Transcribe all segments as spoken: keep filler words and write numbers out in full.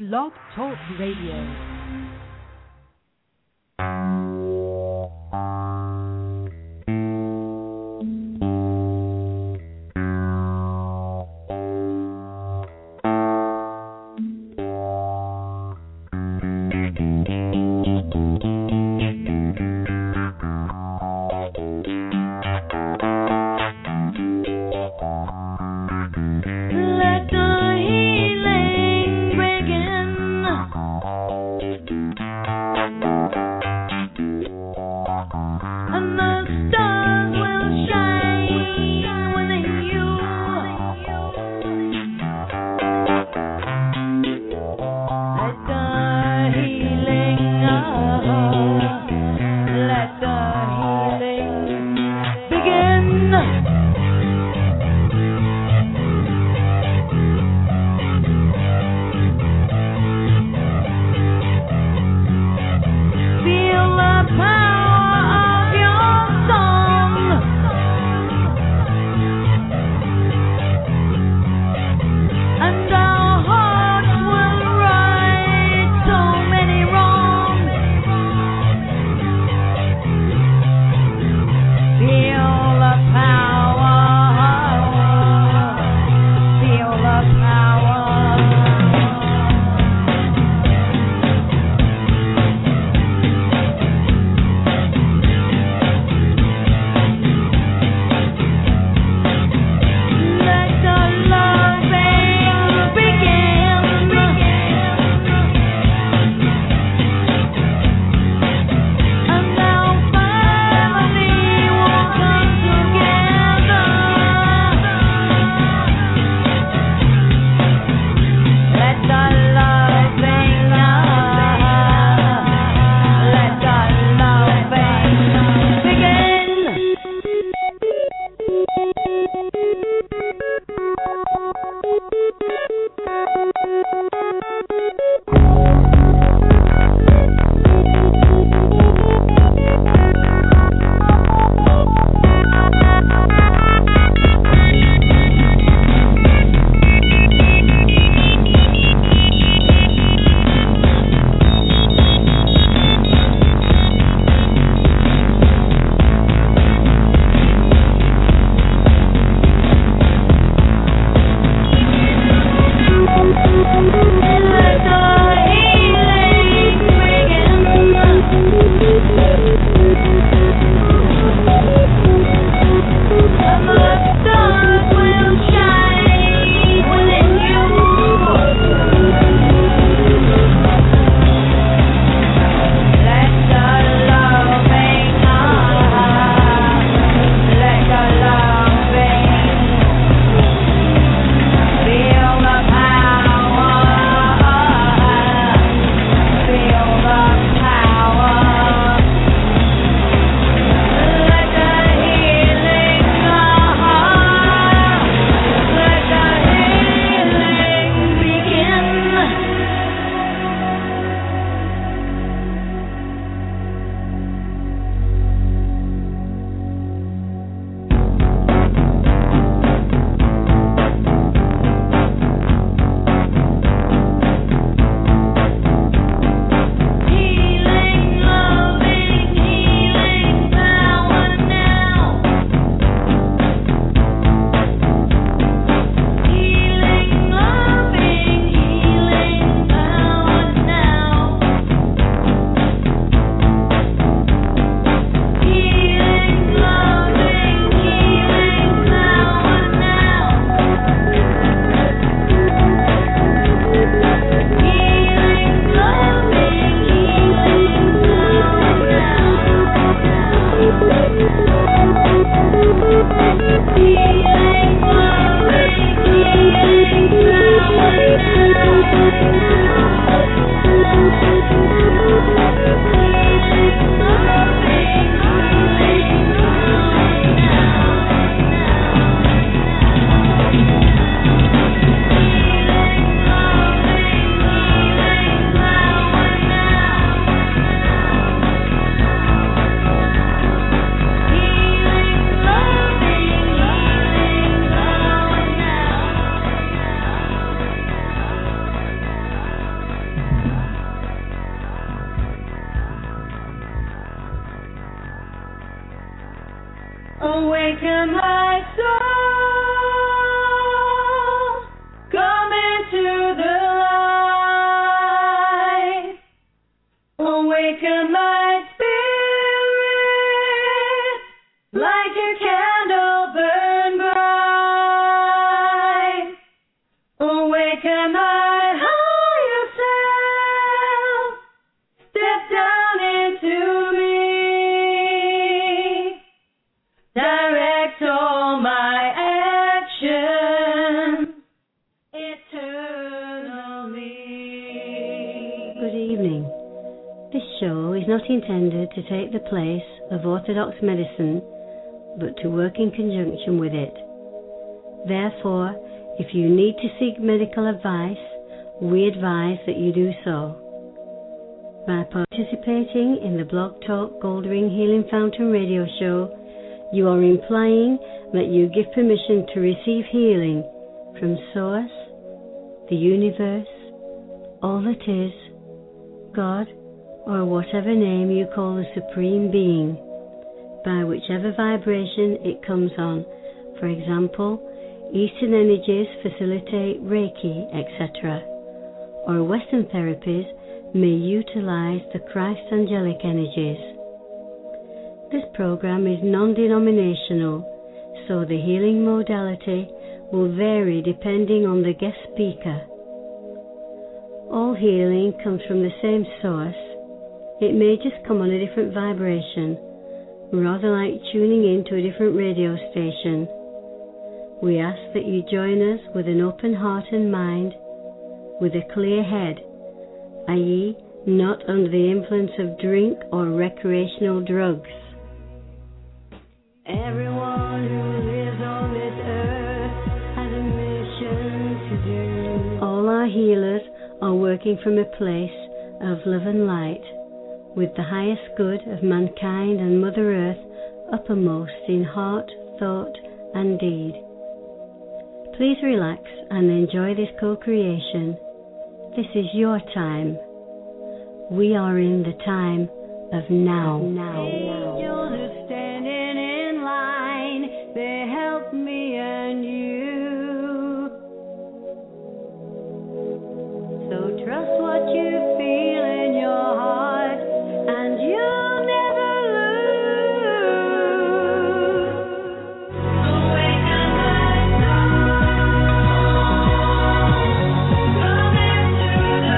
Blog Talk Radio. This show is not intended to take the place of orthodox medicine, but to work in conjunction with it. Therefore, if you need to seek medical advice, we advise that you do so. By participating in the Blog Talk Goldring Healing Fountain radio show, you are implying that you give permission to receive healing from Source, the universe, all that is, God, or whatever name you call the Supreme Being, by whichever vibration it comes on. For example, Eastern energies facilitate Reiki, et cetera, or Western therapies may utilize the Christ angelic energies. This program is non-denominational, so the healing modality will vary depending on the guest speaker. All healing comes from the same source. It may just come on a different vibration, rather like tuning into a different radio station. We ask that you join us with an open heart and mind, with a clear head, that is, not under the influence of drink or recreational drugs. Everyone who lives on this earth has a mission to do. All our healers are working from a place of love and light, with the highest good of mankind and Mother Earth uppermost in heart, thought, and deed. Please relax and enjoy this co-creation. This is your time. We are in the time of now. Now. Angels are standing in line. They help me and you. So trust what you feel in your heart, and you'll never lose. Awaken my soul. Come into the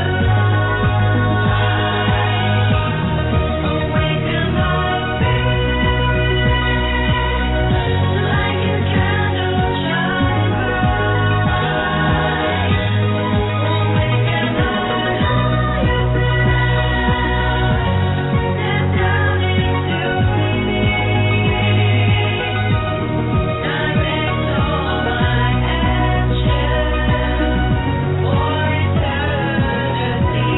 light. Awaken my faith. Like a candle shine bright. Awaken the higher self. Step down into me. Direct all my actions for eternity.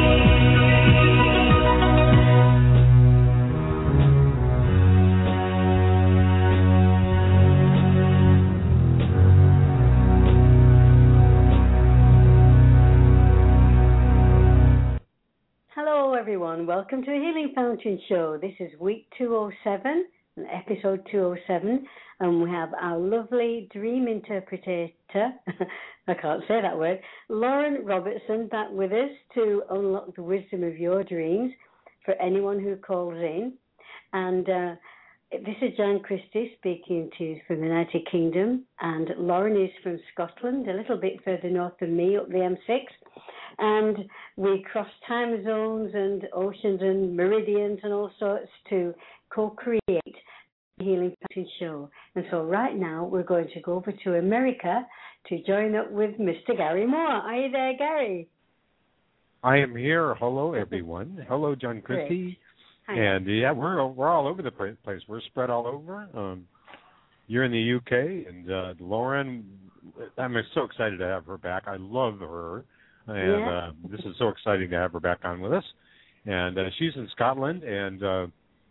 Hello everyone, welcome to a Healing Fountain Show. This is week two oh seven, episode two oh seven, and we have our lovely dream interpreter, I can't say that word, Lauren Robertson, back with us to unlock the wisdom of your dreams for anyone who calls in. And uh, this is Jan Christie speaking to you from the United Kingdom, and Lauren is from Scotland, a little bit further north than me, up the M six. And we cross time zones and oceans and meridians and all sorts to co-create the Healing Fountain Show. And so right now we're going to go over to America to join up with Mister Gary Moore. Are you there, Gary? I am here. Hello, everyone. Hello, John Christie. Hi. And yeah, we're we're all over the place. We're spread all over. Um, you're in the U K, and uh, Lauren. I'm so excited to have her back. I love her, and Yeah. uh, this is so exciting to have her back on with us. And uh, she's in Scotland, and uh,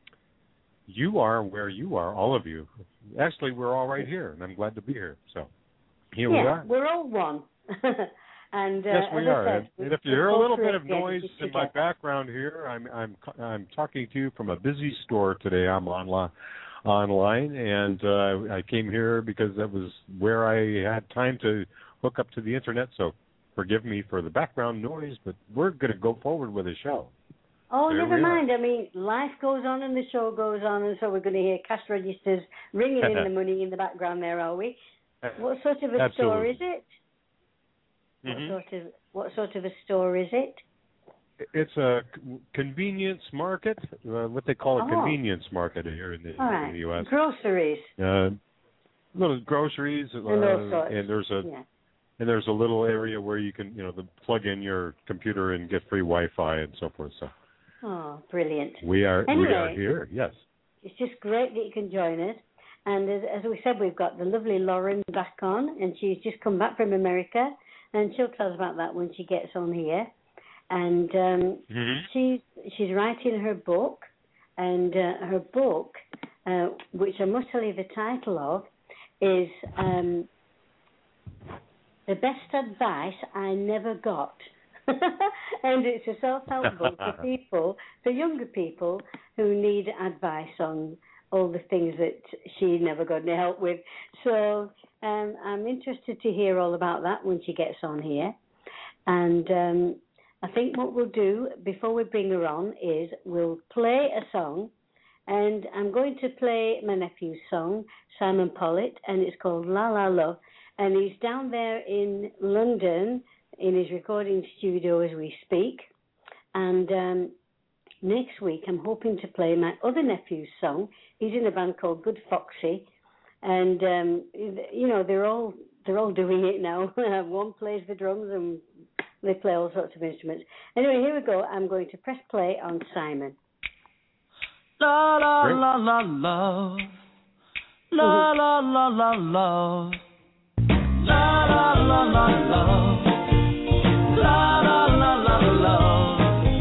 you are where you are, all of you. Actually, we're all right here, and I'm glad to be here. So here we Yeah, are. we're all one. And uh, Yes, we as I are. said, And, we- and if you we hear a little bit of co-create noise energies in my together. background here, I'm I'm I'm talking to you from a busy store today. I'm online, online, and uh, I came here because that was where I had time to hook up to the internet. So forgive me for the background noise, but we're going to go forward with the show. Oh, There never we are. mind. I mean, life goes on and the show goes on, and so we're going to hear cash registers ringing in the money in the background there, are we? What sort of a Absolutely. store is it? Mhm. What sort of what sort of a store is it? It's a c- convenience market, uh, what they call a Oh. convenience market here in the, All in right. the U S. Groceries. Uh, little groceries, uh, And all sorts. and there's a Yeah. and there's a little area where you can, you know, the, plug in your computer and get free Wi-Fi and so forth. So Oh, brilliant. We are anyway, we are here, yes. It's just great that you can join us. And as, as we said, we've got the lovely Lauren back on, and she's just come back from America, and she'll tell us about that when she gets on here. And um, mm-hmm. she's she's writing her book, and uh, her book, uh, which I must tell you the title of, is um, The Best Advice I Never Got. And it's a self-help book for people, for younger people who need advice on all the things that she never got any help with. So um, I'm interested to hear all about that when she gets on here. And um, I think what we'll do before we bring her on is we'll play a song. And I'm going to play my nephew's song, Simon Pollitt, and it's called La La Love. And he's down there in London in his recording studio as we speak. And um, next week I'm hoping to play my other nephew's song. He's in a band called Good Foxy. And, um, you know, they're all they're all doing it now. One plays the drums and they play all sorts of instruments. Anyway, here we go. I'm going to press play on Simon. La la la la love, la la la la love, la la la la love, la la la la love.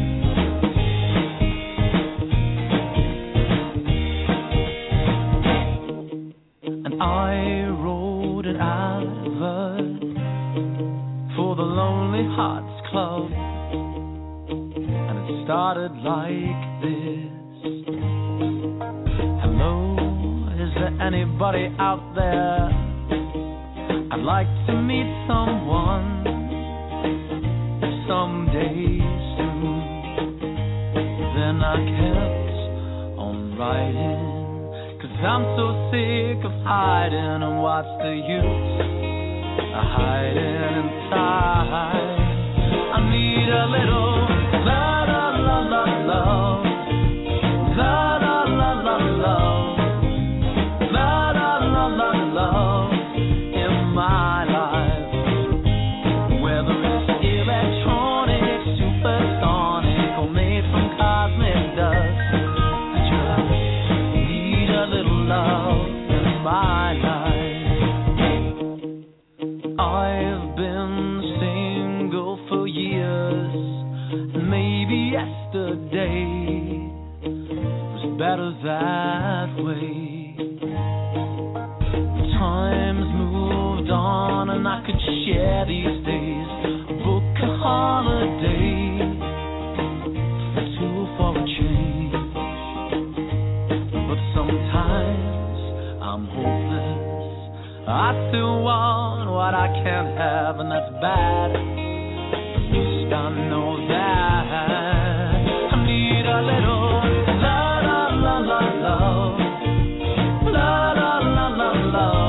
And I wrote an advert for the Lonely Hearts Club, and it started like this. Anybody out there? I'd like to meet someone someday soon. Then I kept on writing, 'cause I'm so sick of hiding. And what's the use of hiding inside? I need a little la la la la love, la la la la love. Love in my life, whether it's electronic, supersonic, or made from cosmic dust. I just need a little love in my life. I've been single for years, and maybe yesterday was better that way. Time's moved on and I could share these days, book a holiday, two for a change. But sometimes I'm hopeless, I still want what I can't have, and that's bad. At least I know that I need a little la la la la love, la la la la love.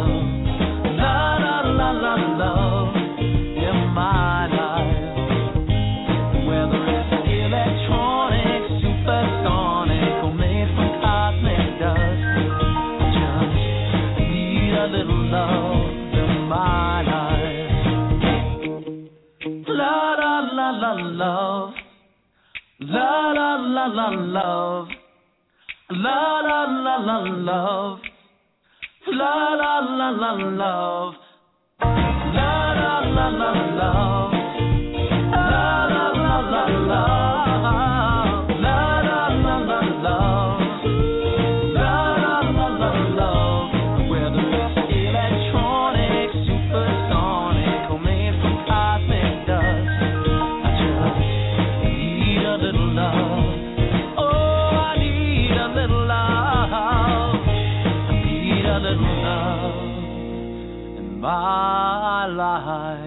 Love in my life, whether it's electronic, supersonic, or made from cosmic dust. I just need a little love in my life. La la la la love, la la la la love, la la la la love, la la la la love. La la la la love, la la la la love, la la la la love, la la la la love. Whether it's electronic, supersonic, or made from cosmic dust, I just need a little love. Oh, I need a little love. I need a little love in my life.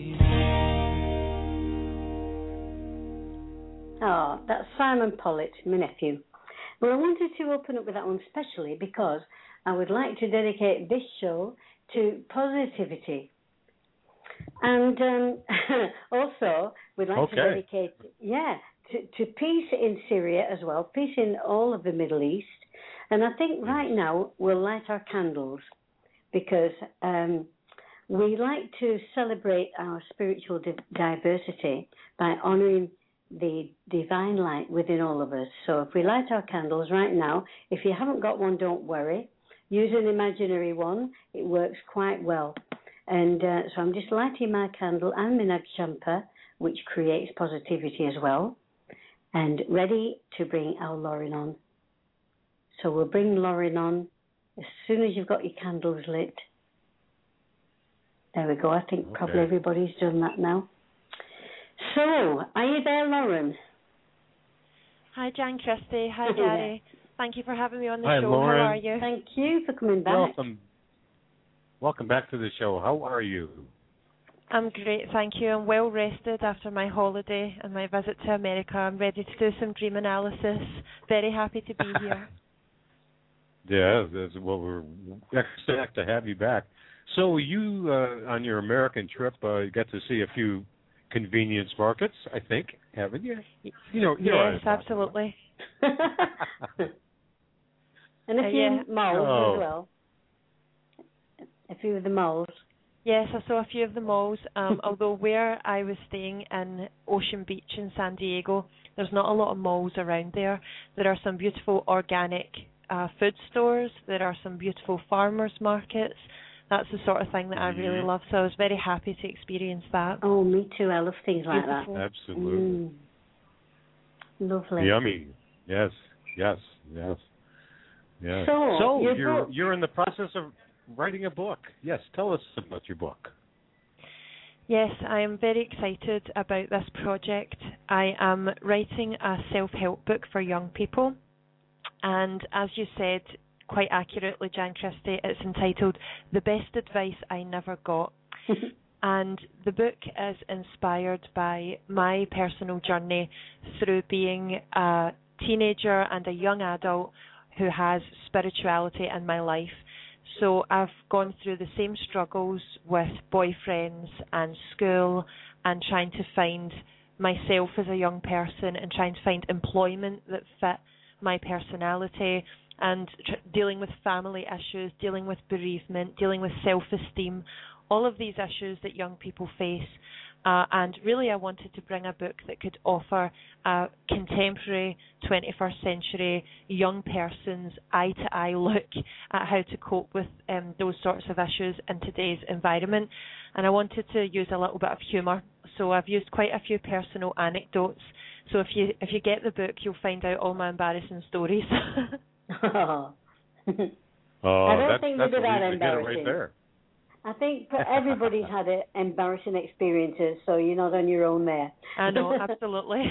Oh, that's Simon Pollitt, my nephew. Well, I wanted to open up with that one specially because I would like to dedicate this show to positivity. And um, also, we'd like okay. to dedicate, yeah, to, to peace in Syria as well, peace in all of the Middle East. And I think right now we'll light our candles because um, we like to celebrate our spiritual di- diversity by honouring the divine light within all of us. So if we light our candles right now, if you haven't got one, don't worry. Use an imaginary one. It works quite well. And uh, so I'm just lighting my candle and my Nag Champa, which creates positivity as well, and ready to bring our Lauren on. So we'll bring Lauren on as soon as you've got your candles lit. There we go. I think okay. Probably everybody's done that now. So, are you there, Lauren? Hi, Jan Christie. Hi, Gary. Thank you for having me on the Hi, show. Lauren. How are you? Thank you for coming back. Welcome. Welcome back to the show. How are you? I'm great, thank you. I'm well rested after my holiday and my visit to America. I'm ready to do some dream analysis. Very happy to be here. Yeah, that's, well, we're ecstatic to have you back. So you, uh, on your American trip, uh, you got to see a few convenience markets, I think, haven't you? You know, you know yes, absolutely. And a uh, few yeah. malls oh. as well. A few of the malls. Yes, I saw a few of the malls, um, although where I was staying in Ocean Beach in San Diego, there's not a lot of malls around there. There are some beautiful organic uh, food stores. There are some beautiful farmers markets. That's the sort of thing that I really love, so I was very happy to experience that. Oh, me too. I love things like beautiful. that. Absolutely. Mm. Lovely. Yummy. Yes, yes, yes. yes. So, so your you're, book. you're in the process of writing a book. Yes, tell us about your book. Yes, I am very excited about this project. I am writing a self-help book for young people, and as you said quite accurately, Jan Christie, it's entitled The Best Advice I Never Got. And the book is inspired by my personal journey through being a teenager and a young adult who has spirituality in my life. So I've gone through the same struggles with boyfriends and school and trying to find myself as a young person and trying to find employment that fit my personality and tr- dealing with family issues, dealing with bereavement, dealing with self-esteem, all of these issues that young people face. Uh, and really I wanted to bring a book that could offer a contemporary twenty-first century young person's eye-to-eye look at how to cope with um, those sorts of issues in today's environment. And I wanted to use a little bit of humour. So I've used quite a few personal anecdotes. So if you if you get the book, you'll find out all my embarrassing stories. oh, oh, I don't that's, think that's they're that a reason to get it embarrassing. right there. I think everybody's had a, embarrassing experiences, so you're not on your own there. I know, absolutely.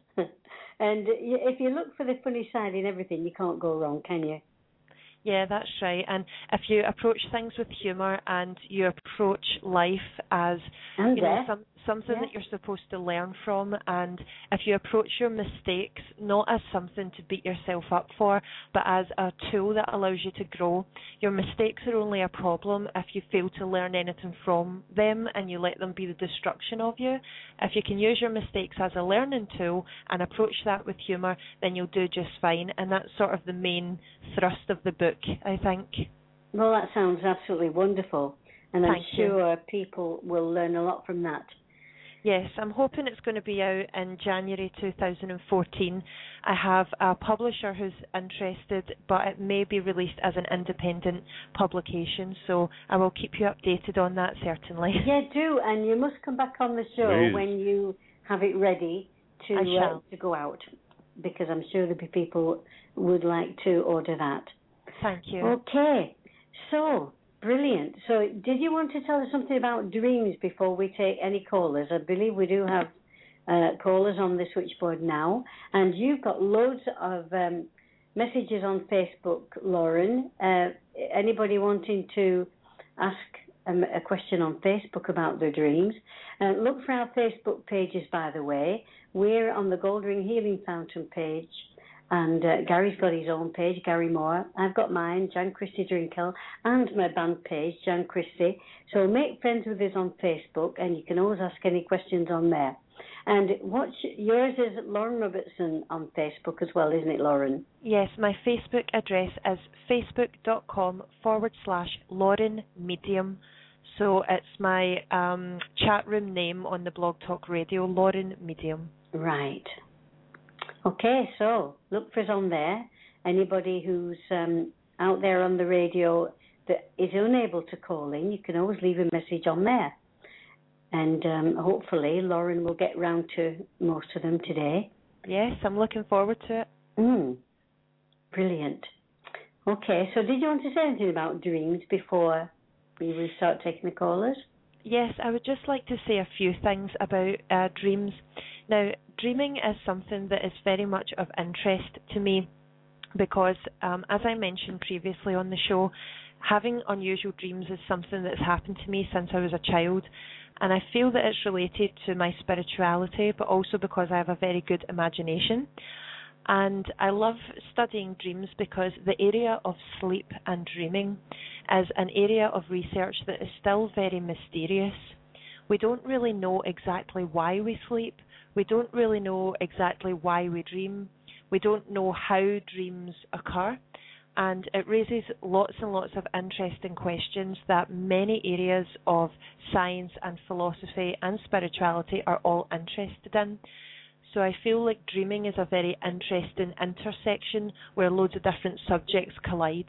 And if you look for the funny side in everything, you can't go wrong, can you? Yeah, that's right. And if you approach things with humour and you approach life as and you know, some, something yeah. that you're supposed to learn from, and if you approach your mistakes not as something to beat yourself up for, but as a tool that allows you to grow, your mistakes are only a problem if you fail to learn anything from them and you let them be the destruction of you. If you can use your mistakes as a learning tool and approach that with humour, then you'll do just fine. And that's sort of the main thrust of the book, I think. Well, that sounds absolutely wonderful, and I'm Thank sure you. people will learn a lot from that. Yes, I'm hoping it's going to be out in January two thousand fourteen. I have a publisher who's interested, but it may be released as an independent publication, so I will keep you updated on that, certainly. Yeah, do, and you must come back on the show Please. when you have it ready to I shall. Uh, to go out, because I'm sure there'll be people who would like to order that. Thank you. Okay, so brilliant. So did you want to tell us something about dreams before we take any callers? I believe we do have uh, callers on the switchboard now, and you've got loads of um, messages on Facebook, Lauren. Uh, anybody wanting to ask um, a question on Facebook about their dreams, uh, look for our Facebook pages, by the way. We're on the Gold-Ring Healing Fountain page, and uh, Gary's got his own page, Gary Moore. I've got mine, Jan Christie Drinkel, and my band page, Jan Christie. So make friends with us on Facebook, and you can always ask any questions on there. And what's yours is Lauren Robertson on Facebook as well, isn't it, Lauren? Yes, my Facebook address is facebook.com forward slash Lauren Medium. So it's my um, chat room name on the Blog Talk Radio, Lauren Medium. Right. Okay, so look for us on there. Anybody who's um, out there on the radio that is unable to call in, you can always leave a message on there. And um, hopefully Lauren will get round to most of them today. Yes, I'm looking forward to it. Mm, brilliant. Okay, so did you want to say anything about dreams before we will start taking the callers? Yes, I would just like to say a few things about uh, dreams. Now, dreaming is something that is very much of interest to me because, um, as I mentioned previously on the show, having unusual dreams is something that's happened to me since I was a child, and I feel that it's related to my spirituality, but also because I have a very good imagination. And I love studying dreams because the area of sleep and dreaming is an area of research that is still very mysterious. We don't really know exactly why we sleep. We don't really know exactly why we dream. We don't know how dreams occur. And it raises lots and lots of interesting questions that many areas of science and philosophy and spirituality are all interested in. So I feel like dreaming is a very interesting intersection where loads of different subjects collide.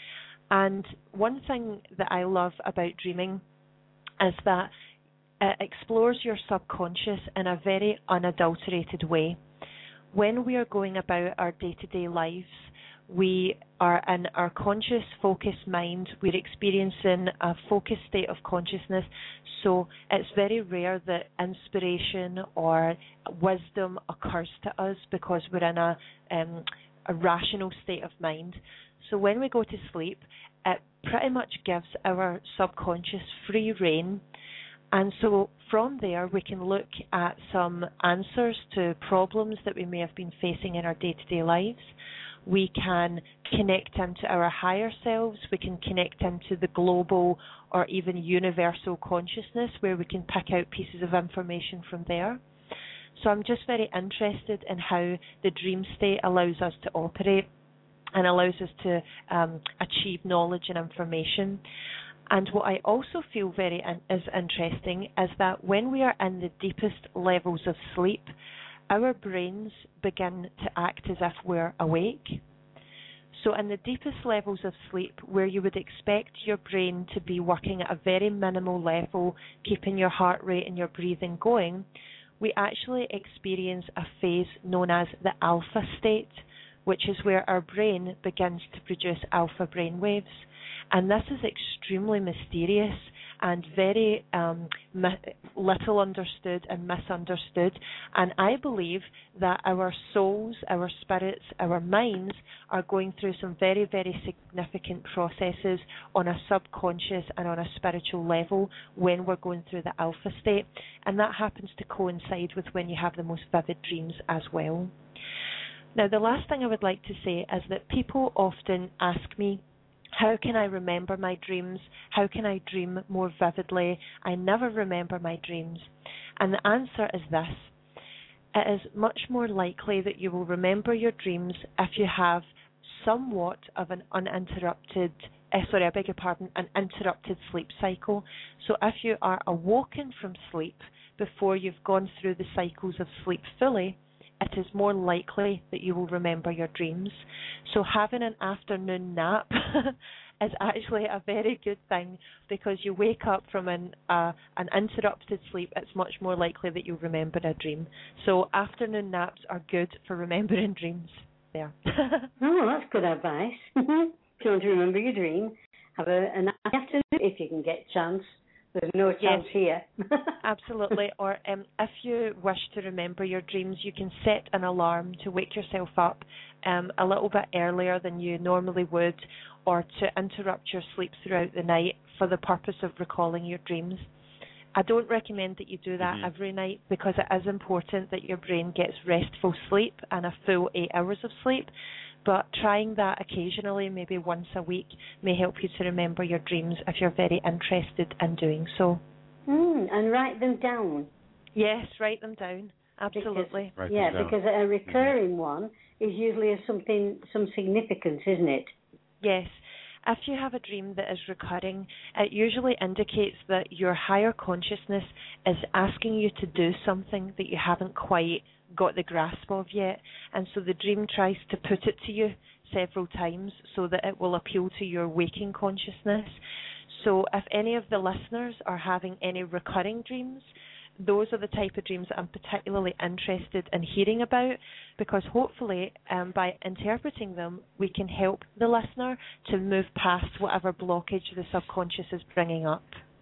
And one thing that I love about dreaming is that it explores your subconscious in a very unadulterated way. When we are going about our day-to-day lives, we are in our conscious, focused mind. We're experiencing a focused state of consciousness. So it's very rare that inspiration or wisdom occurs to us because we're in a, um, a rational state of mind. So when we go to sleep, it pretty much gives our subconscious free rein. And so from there, we can look at some answers to problems that we may have been facing in our day-to-day lives. We can connect into our higher selves. We can connect into the global or even universal consciousness where we can pick out pieces of information from there. So I'm just very interested in how the dream state allows us to operate and allows us to um, achieve knowledge and information. And what I also feel very in- is interesting is that when we are in the deepest levels of sleep, our brains begin to act as if we're awake. So in the deepest levels of sleep, where you would expect your brain to be working at a very minimal level, keeping your heart rate and your breathing going, we actually experience a phase known as the alpha state, which is where our brain begins to produce alpha brain waves. And this is extremely mysterious and very um, mi- little understood and misunderstood. And I believe that our souls, our spirits, our minds are going through some very, very significant processes on a subconscious and on a spiritual level when we're going through the alpha state. And that happens to coincide with when you have the most vivid dreams as well. Now, the last thing I would like to say is that people often ask me, how can I remember my dreams? How can I dream more vividly? I never remember my dreams. And the answer is this. It is much more likely that you will remember your dreams if you have somewhat of an uninterrupted, uh, sorry, I beg your pardon, an interrupted sleep cycle. So if you are awoken from sleep before you've gone through the cycles of sleep fully, it is more likely that you will remember your dreams. So having an afternoon nap is actually a very good thing because you wake up from an uh, an interrupted sleep. It's much more likely that you'll remember a dream. So afternoon naps are good for remembering dreams. There. Oh, that's good advice. If you want to remember your dream, have a, a nice afternoon if you can get a chance. There's no chance yes, here. Absolutely. Or um, if you wish to remember your dreams, you can set an alarm to wake yourself up um, a little bit earlier than you normally would, or to interrupt your sleep throughout the night for the purpose of recalling your dreams. I don't recommend that you do that mm-hmm. every night because it is important that your brain gets restful sleep and a full eight hours of sleep. But trying that occasionally, maybe once a week, may help you to remember your dreams if you're very interested in doing so. Mm, and write them down. Yes, write them down. Absolutely. Because, yeah, down. Because a recurring mm-hmm. one is usually something, some significance, isn't it? Yes. if you have a dream that is recurring, it usually indicates that your higher consciousness is asking you to do something that you haven't quite got the grasp of yet. And so the dream tries to put it to you several times so that it will appeal to your waking consciousness. So if any of the listeners are having any recurring dreams, those are the type of dreams that I'm particularly interested in hearing about, because hopefully um, by interpreting them, we can help the listener to move past whatever blockage the subconscious is bringing up.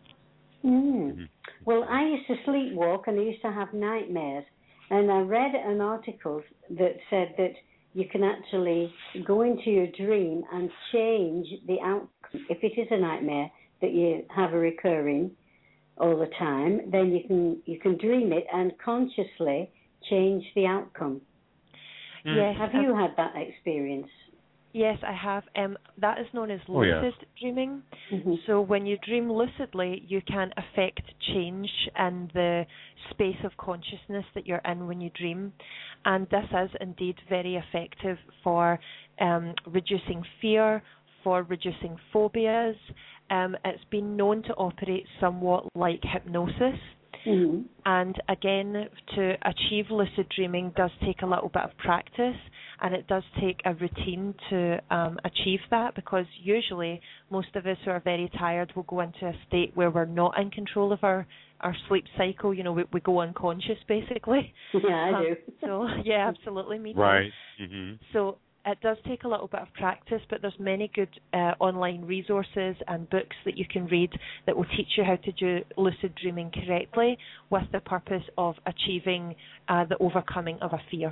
Mm. Well, I used to sleepwalk and I used to have nightmares. And I read an article that said that you can actually go into your dream and change the outcome. If it is a nightmare that you have a recurring all the time, then you can you can dream it and consciously change the outcome. Mm. Yes. Have you um, had that experience? Yes, I have. Um, that is known as oh, lucid yeah. dreaming. Mm-hmm. So when you dream lucidly, you can affect change in the space of consciousness that you're in when you dream. And this is indeed very effective for um, reducing fear, for reducing phobias. Um, it's been known to operate somewhat like hypnosis. Mm-hmm. And again, to achieve lucid dreaming does take a little bit of practice, and it does take a routine to um, achieve that, because usually most of us who are very tired will go into a state where we're not in control of our, our sleep cycle. You know, we, we go unconscious basically. Yeah, I um, do. So, yeah, absolutely, me too. Right. Mm-hmm. So it does take a little bit of practice, but there's many good uh, online resources and books that you can read that will teach you how to do lucid dreaming correctly with the purpose of achieving uh, the overcoming of a fear.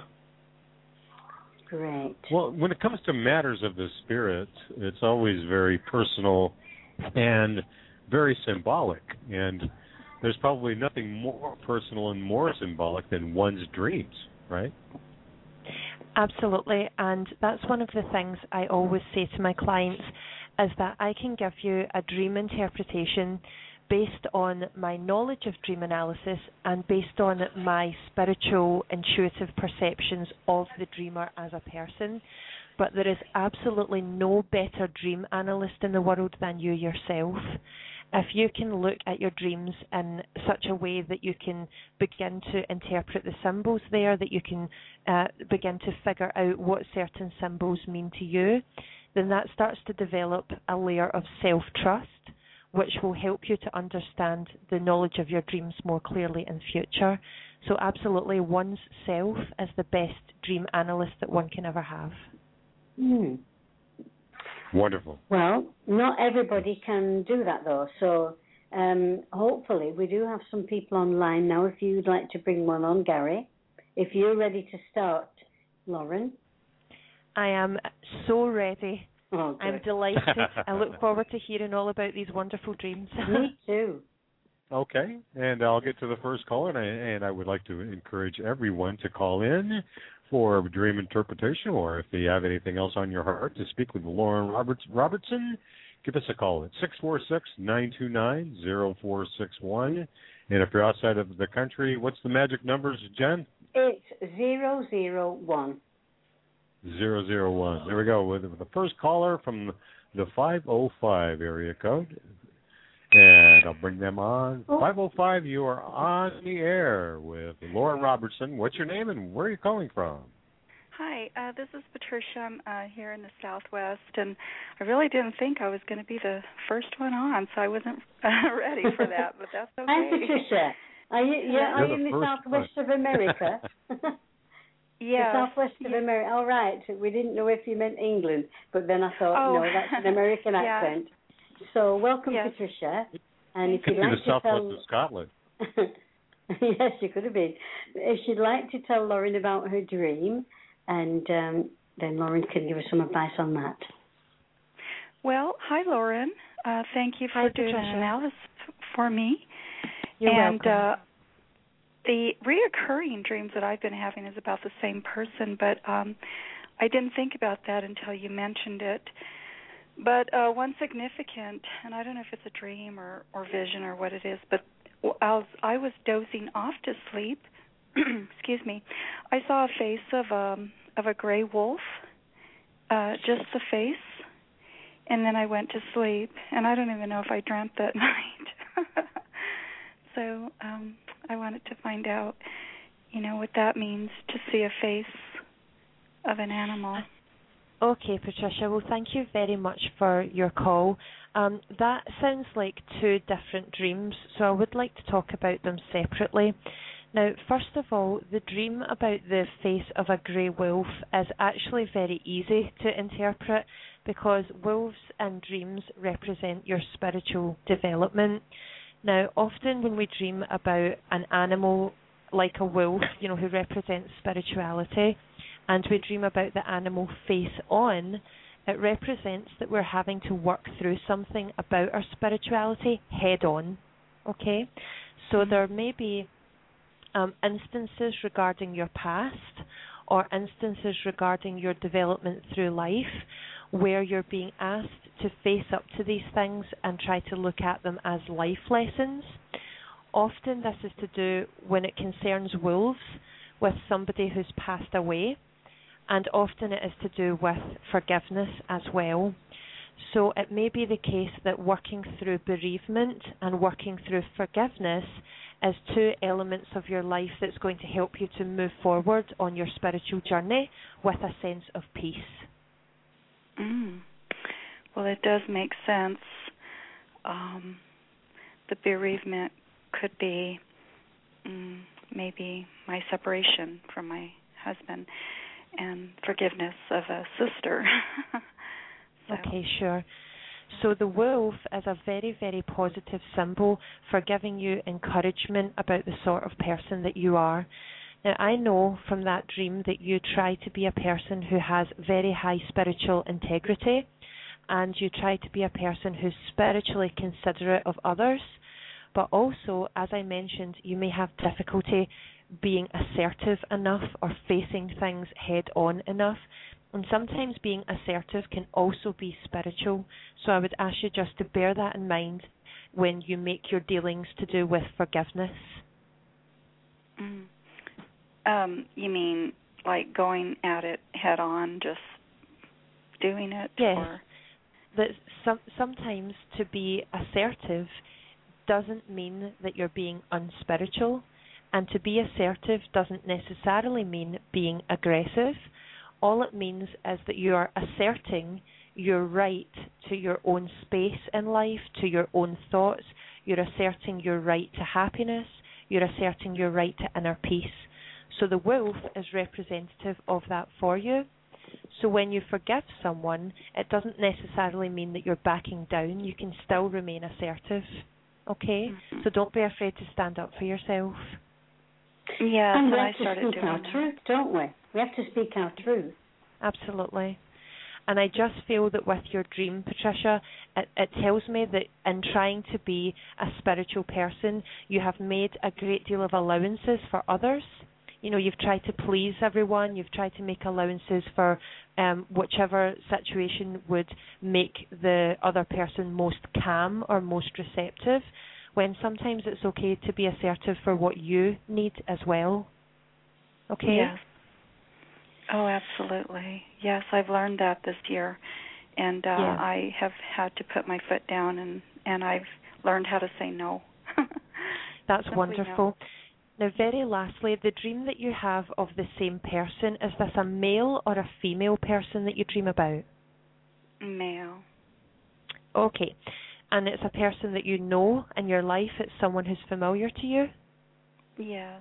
Great. Well, when it comes to matters of the spirit, it's always very personal and very symbolic. And there's probably nothing more personal and more symbolic than one's dreams, right? Absolutely, and that's one of the things I always say to my clients, is that I can give you a dream interpretation based on my knowledge of dream analysis and based on my spiritual, intuitive perceptions of the dreamer as a person. But there is absolutely no better dream analyst in the world than you yourself. If you can look at your dreams in such a way that you can begin to interpret the symbols there, that you can uh, begin to figure out what certain symbols mean to you, then that starts to develop a layer of self-trust, which will help you to understand the knowledge of your dreams more clearly in future. So absolutely, one's self is the best dream analyst that one can ever have. Mm. Wonderful. Well, not everybody can do that, though. So um, hopefully we do have some people online now. If you'd like to bring one on, Gary, if you're ready to start, Lauren. I am so ready. Oh, I'm delighted. I look forward to hearing all about these wonderful dreams. Me too. Okay, and I'll get to the first caller, and I, and I would like to encourage everyone to call in for a dream interpretation, or if you have anything else on your heart to speak with Lauren Roberts, Robertson, give us a call at six four six, nine two nine, zero four six one. And if you're outside of the country, what's the magic numbers, Jen? It's zero zero one. Zero zero one. There we go. With the first caller from the five oh five area code. And I'll bring them on. Oh. five oh five, you are on the air with Lauren Robertson. What's your name and where are you calling from? Hi, uh, this is Patricia. I'm uh, here in the Southwest, and I really didn't think I was going to be the first one on, so I wasn't uh, ready for that, but that's okay. Hi, Patricia. Are you, yeah, are you in the Southwest one. of America? Yeah. The Southwest of yeah. America. All right. We didn't know if you meant England, but then I thought, oh. no, that's an American yeah. accent. So welcome, yes. Patricia. And if Could you'd be like the to Southwest tell... of Scotland. Yes, you could have been. If she'd like to tell Lauren about her dream, and um, then Lauren can give us some advice on that. Well, hi, Lauren. Uh, thank you for hi, doing Patricia. an analysis for me. You're and, welcome. Uh, the reoccurring dreams that I've been having is about the same person, but um, I didn't think about that until you mentioned it. But uh, one significant, and I don't know if it's a dream or, or vision or what it is, but as I was dozing off to sleep, excuse me, I saw a face of a, of a gray wolf, uh, just the face, and then I went to sleep, and I don't even know if I dreamt that night. So um, I wanted to find out, you know, what that means to see a face of an animal. Okay, Patricia. Well, thank you very much for your call. Um, that sounds like two different dreams, so I would like to talk about them separately. Now, first of all, the dream about the face of a grey wolf is actually very easy to interpret because wolves in dreams represent your spiritual development. Now, often when we dream about an animal like a wolf, you know, who represents spirituality, and we dream about the animal face on, it represents that we're having to work through something about our spirituality head on. Okay? So mm-hmm. there may be um, instances regarding your past or instances regarding your development through life where you're being asked to face up to these things and try to look at them as life lessons. Often this is to do, when it concerns wolves, with somebody who's passed away, and often it is to do with forgiveness as well. So it may be the case that working through bereavement and working through forgiveness is two elements of your life that's going to help you to move forward on your spiritual journey with a sense of peace. Mm. Well, it does make sense. Um, the bereavement could be um, maybe my separation from my husband and forgiveness of a sister. So. Okay, sure. So the wolf is a very, very positive symbol for giving you encouragement about the sort of person that you are. Now, I know from that dream that you try to be a person who has very high spiritual integrity, and you try to be a person who's spiritually considerate of others, but also, as I mentioned, you may have difficulty being assertive enough or facing things head on enough. And sometimes being assertive can also be spiritual. So I would ask you just to bear that in mind when you make your dealings to do with forgiveness. Mm. Um, you mean like going at it head on, just doing it? Yes. Or? That some, sometimes to be assertive doesn't mean that you're being unspiritual. And to be assertive doesn't necessarily mean being aggressive. All it means is that you are asserting your right to your own space in life, to your own thoughts. You're asserting your right to happiness. You're asserting your right to inner peace. So the wolf is representative of that for you. So when you forgive someone, it doesn't necessarily mean that you're backing down. You can still remain assertive. Okay? Mm-hmm. So don't be afraid to stand up for yourself. Yeah, and we I have started to speak doing our that. truth, don't we? We have to speak our truth. Absolutely. And I just feel that with your dream, Patricia, it, it tells me that in trying to be a spiritual person, you have made a great deal of allowances for others. You know, you've tried to please everyone. You've tried to make allowances for um, whichever situation would make the other person most calm or most receptive, when sometimes it's okay to be assertive for what you need as well. Okay? Yes. Oh, absolutely. Yes, I've learned that this year, and uh, yeah. I have had to put my foot down, and, and I've learned how to say no. That's Simply wonderful. No. Now, very lastly, the dream that you have of the same person, is this a male or a female person that you dream about? Male. Okay. And it's a person that you know in your life, it's someone who's familiar to you? Yes.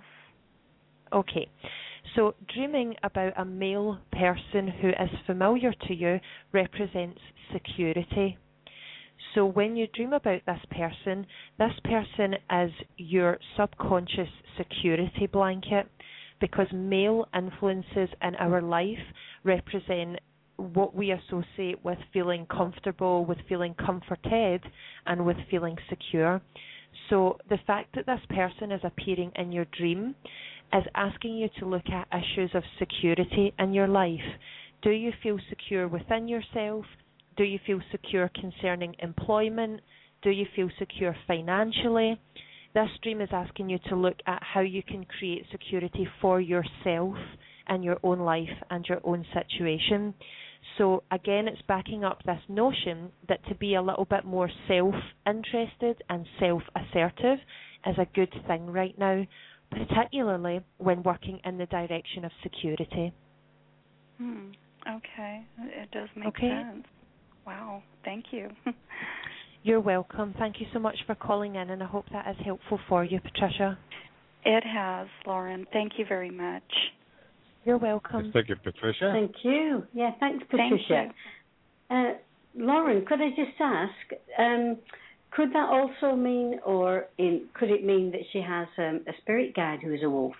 Okay. So dreaming about a male person who is familiar to you represents security. So when you dream about this person, this person is your subconscious security blanket, because male influences in our life represent what we associate with feeling comfortable, with feeling comforted, and with feeling secure. So the fact that this person is appearing in your dream is asking you to look at issues of security in your life. Do you feel secure within yourself? Do you feel secure concerning employment? Do you feel secure financially? This dream is asking you to look at how you can create security for yourself in your own life and your own situation. So again, it's backing up this notion that to be a little bit more self-interested and self-assertive is a good thing right now, particularly when working in the direction of security. Hmm. Okay. It does make okay. sense. Wow. Thank you. You're welcome. Thank you so much for calling in, and I hope that is helpful for you, Patricia. It has, Lauren. Thank you very much. You're welcome. Yes, thank you, Patricia. Thank you. Yeah, thanks, Patricia. Thank you. Uh, Lauren, could I just ask, um, could that also mean, or in, could it mean that she has um, a spirit guide who is a wolf?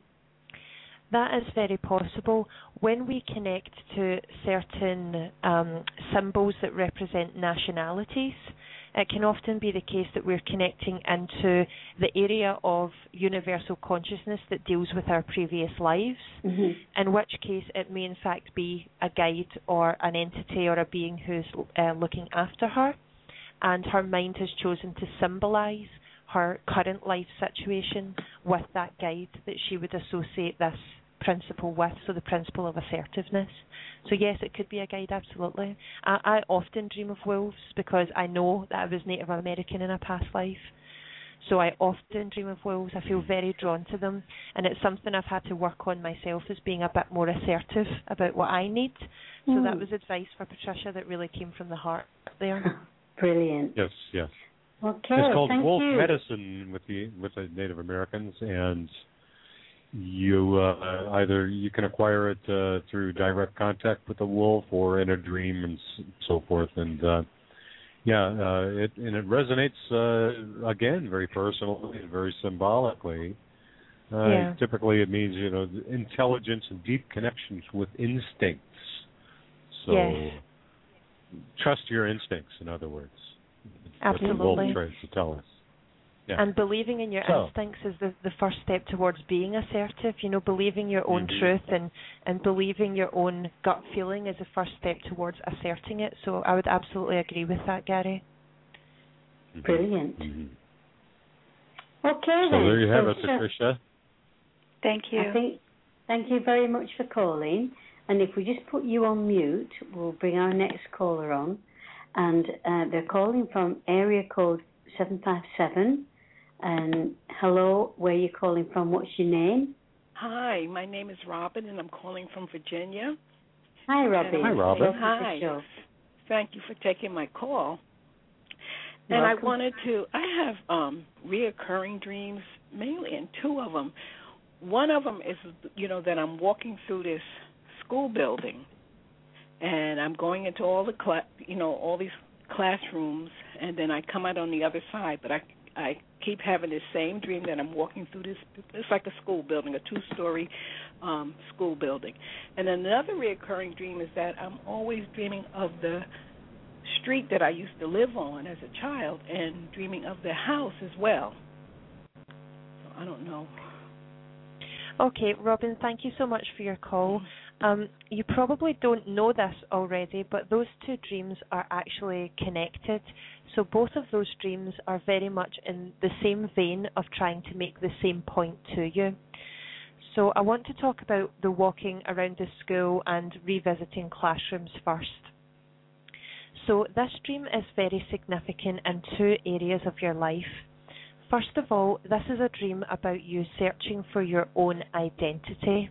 That is very possible. When we connect to certain um, symbols that represent nationalities, it can often be the case that we're connecting into the area of universal consciousness that deals with our previous lives, mm-hmm. in which case it may in fact be a guide or an entity or a being who's uh, looking after her, and her mind has chosen to symbolize her current life situation with that guide that she would associate this principle with, so the principle of assertiveness. So yes, it could be a guide, absolutely. I, I often dream of wolves because I know that I was Native American in a past life. So I often dream of wolves. I feel very drawn to them, and it's something I've had to work on myself, as being a bit more assertive about what I need. So mm. that was advice for Patricia that really came from the heart there. Brilliant. Yes, yes. Okay, it's called thank wolf you. medicine with the with the Native Americans, and you uh, either you can acquire it uh, through direct contact with the wolf or in a dream and so forth. And uh, yeah, uh, it and it resonates uh, again very personally and very symbolically. Uh, yeah. Typically, it means you know intelligence and deep connections with instincts. So yes. trust your instincts. In other words, absolutely. What the wolf tries to tell us. Yeah. And believing in your so. instincts is the, the first step towards being assertive. You know, believing your own mm-hmm. truth and, and believing your own gut feeling is the first step towards asserting it. So I would absolutely agree with that, Gary. Brilliant. Mm-hmm. Okay, so then. there you have so, it, Patricia. Thank you. I think, thank you very much for calling. And if we just put you on mute, we'll bring our next caller on. And uh, they're calling from area code seven five seven. And hello, where are you calling from? What's your name? Hi, my name is Robin, and I'm calling from Virginia. Hi, Robin. Hi, Robin. Hi. Thank you for taking my call. And Welcome. I wanted to, I have um, reoccurring dreams, mainly in two of them. One of them is, you know, that I'm walking through this school building, and I'm going into all the, cla- you know, all these classrooms, and then I come out on the other side, but I I keep having this same dream that I'm walking through this, it's like a school building, a two-story um, school building. And then another recurring dream is that I'm always dreaming of the street that I used to live on as a child and dreaming of the house as well. So I don't know. Okay, Robin, thank you so much for your call. Um, you probably don't know this already, but those two dreams are actually connected. So both of those dreams are very much in the same vein of trying to make the same point to you. So I want to talk about the walking around the school and revisiting classrooms first. So this dream is very significant in two areas of your life. First of all, this is a dream about you searching for your own identity.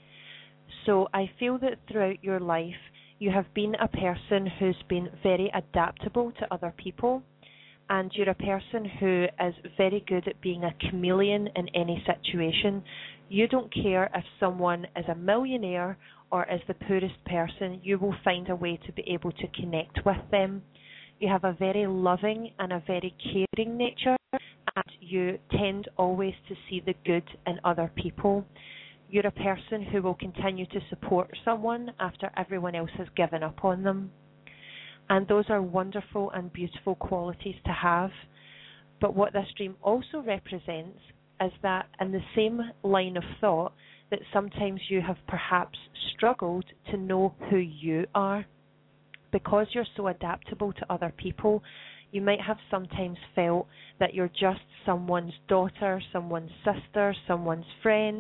So I feel that throughout your life, you have been a person who's been very adaptable to other people, and you're a person who is very good at being a chameleon in any situation. You don't care if someone is a millionaire or is the poorest person, you will find a way to be able to connect with them. You have a very loving and a very caring nature, and you tend always to see the good in other people. You're a person who will continue to support someone after everyone else has given up on them. And those are wonderful and beautiful qualities to have. But what this dream also represents is that in the same line of thought, that sometimes you have perhaps struggled to know who you are. Because you're so adaptable to other people, you might have sometimes felt that you're just someone's daughter, someone's sister, someone's friend,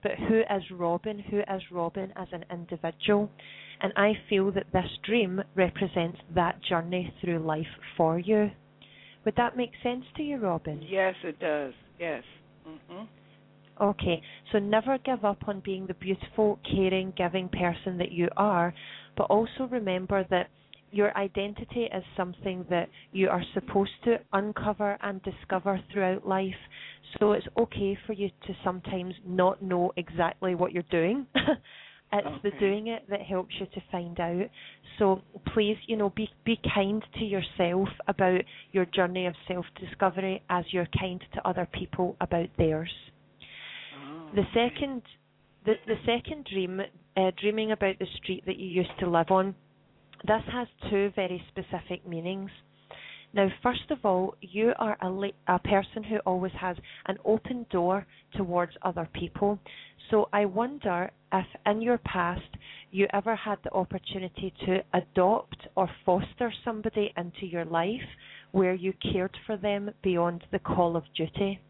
but who is Robin? Who is Robin as an individual? And I feel that this dream represents that journey through life for you. Would that make sense to you, Robin? Yes, it does. Yes. Mhm. Okay, so never give up on being the beautiful, caring, giving person that you are, but also remember that your identity is something that you are supposed to uncover and discover throughout life. So it's okay for you to sometimes not know exactly what you're doing. It's okay. the doing it that helps you to find out. So please, you know, be be kind to yourself about your journey of self-discovery as you're kind to other people about theirs. Oh, the okay. second, the the second dream, uh, dreaming about the street that you used to live on. This has two very specific meanings. Now, first of all, you are a, la- a person who always has an open door towards other people. So I wonder if in your past you ever had the opportunity to adopt or foster somebody into your life where you cared for them beyond the call of duty.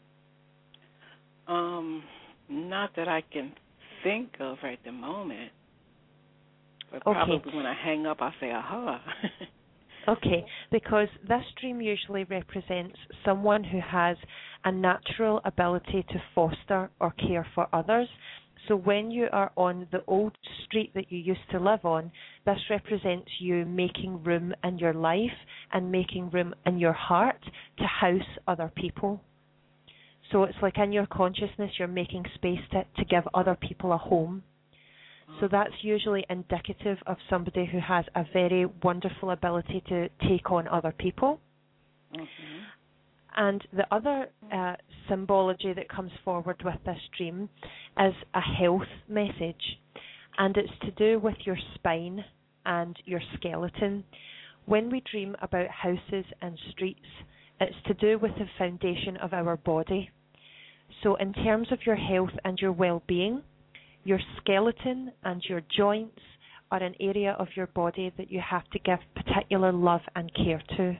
Um, not that I can think of at the moment. But Okay. probably when I hang up, I'll say, aha. Okay, because this dream usually represents someone who has a natural ability to foster or care for others. So when you are on the old street that you used to live on, this represents you making room in your life and making room in your heart to house other people. So it's like in your consciousness, you're making space to, to give other people a home. So that's usually indicative of somebody who has a very wonderful ability to take on other people. Mm-hmm. And the other uh, symbology that comes forward with this dream is a health message. And it's to do with your spine and your skeleton. When we dream about houses and streets, it's to do with the foundation of our body. So in terms of your health and your well-being, your skeleton and your joints are an area of your body that you have to give particular love and care to.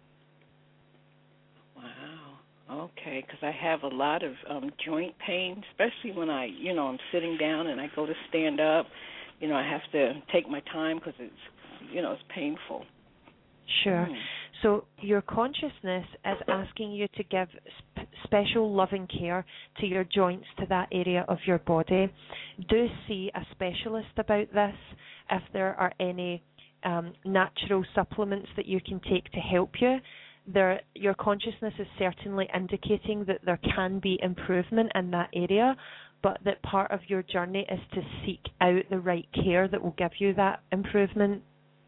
Wow. Okay, because I have a lot of um, joint pain, especially when I, you know, I'm sitting down and I go to stand up. You know, I have to take my time because it's, you know, it's painful. Sure. Mm. So your consciousness is asking you to give sp- special loving care to your joints, to that area of your body. Do see a specialist about this if there are any um, natural supplements that you can take to help you. There, your consciousness is certainly indicating that there can be improvement in that area, but that part of your journey is to seek out the right care that will give you that improvement.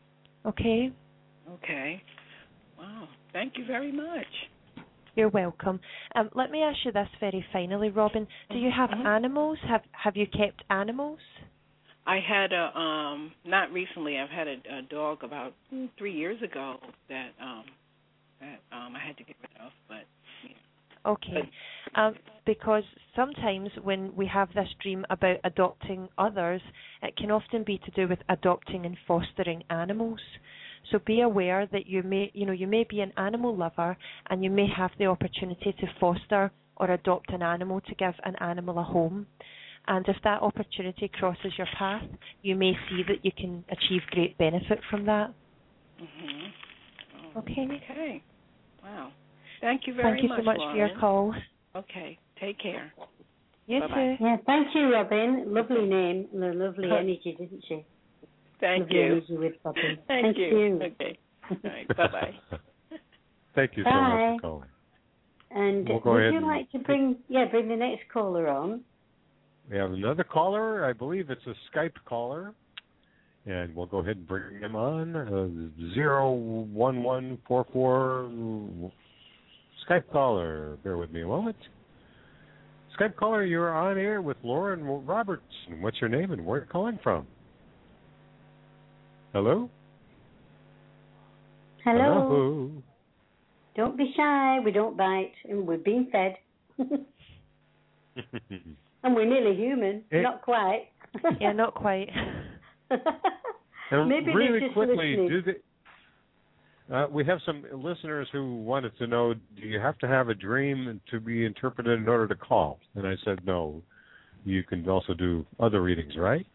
Okay? Okay. Wow. Thank you very much. You're welcome. Um, let me ask you this very finally, Robin. Do you have mm-hmm. animals? Have Have you kept animals? I had a um not recently. I've had a, a dog about three years ago that um that um I had to get rid of, but yeah. Okay. Um, because sometimes when we have this dream about adopting others, it can often be to do with adopting and fostering animals. So be aware that you may, you know, you may be an animal lover and you may have the opportunity to foster or adopt an animal to give an animal a home. And if that opportunity crosses your path, you may see that you can achieve great benefit from that. Mm-hmm. Oh, okay. Okay. Wow. Thank you very much, Thank you much, so much Lauren. for your call. Okay. Take care. You Bye-bye. too. Yeah, thank you, Robin. Lovely name, lovely energy, didn't she? Thank lovely you. energy with Robin. Thank, thank you. you. Okay. All right. Bye-bye. Thank you so Bye. much for calling. And we'll go would ahead you and like to bring, yeah, bring the next caller on? We have another caller. I believe it's a Skype caller. And we'll go ahead and bring him on. Uh, zero one one four four Skype caller. Bear with me a moment. Skype caller, you're on air with Lauren Robertson. What's your name and where are you calling from? Hello? Hello? Hello? Don't be shy. We don't bite. And we're being fed. And we're nearly human. It, not quite. Yeah, not quite. Maybe really just quickly, listening. do they, uh, we have some listeners who wanted to know, do you have to have a dream to be interpreted in order to call? And I said no. you can also do other readings, right?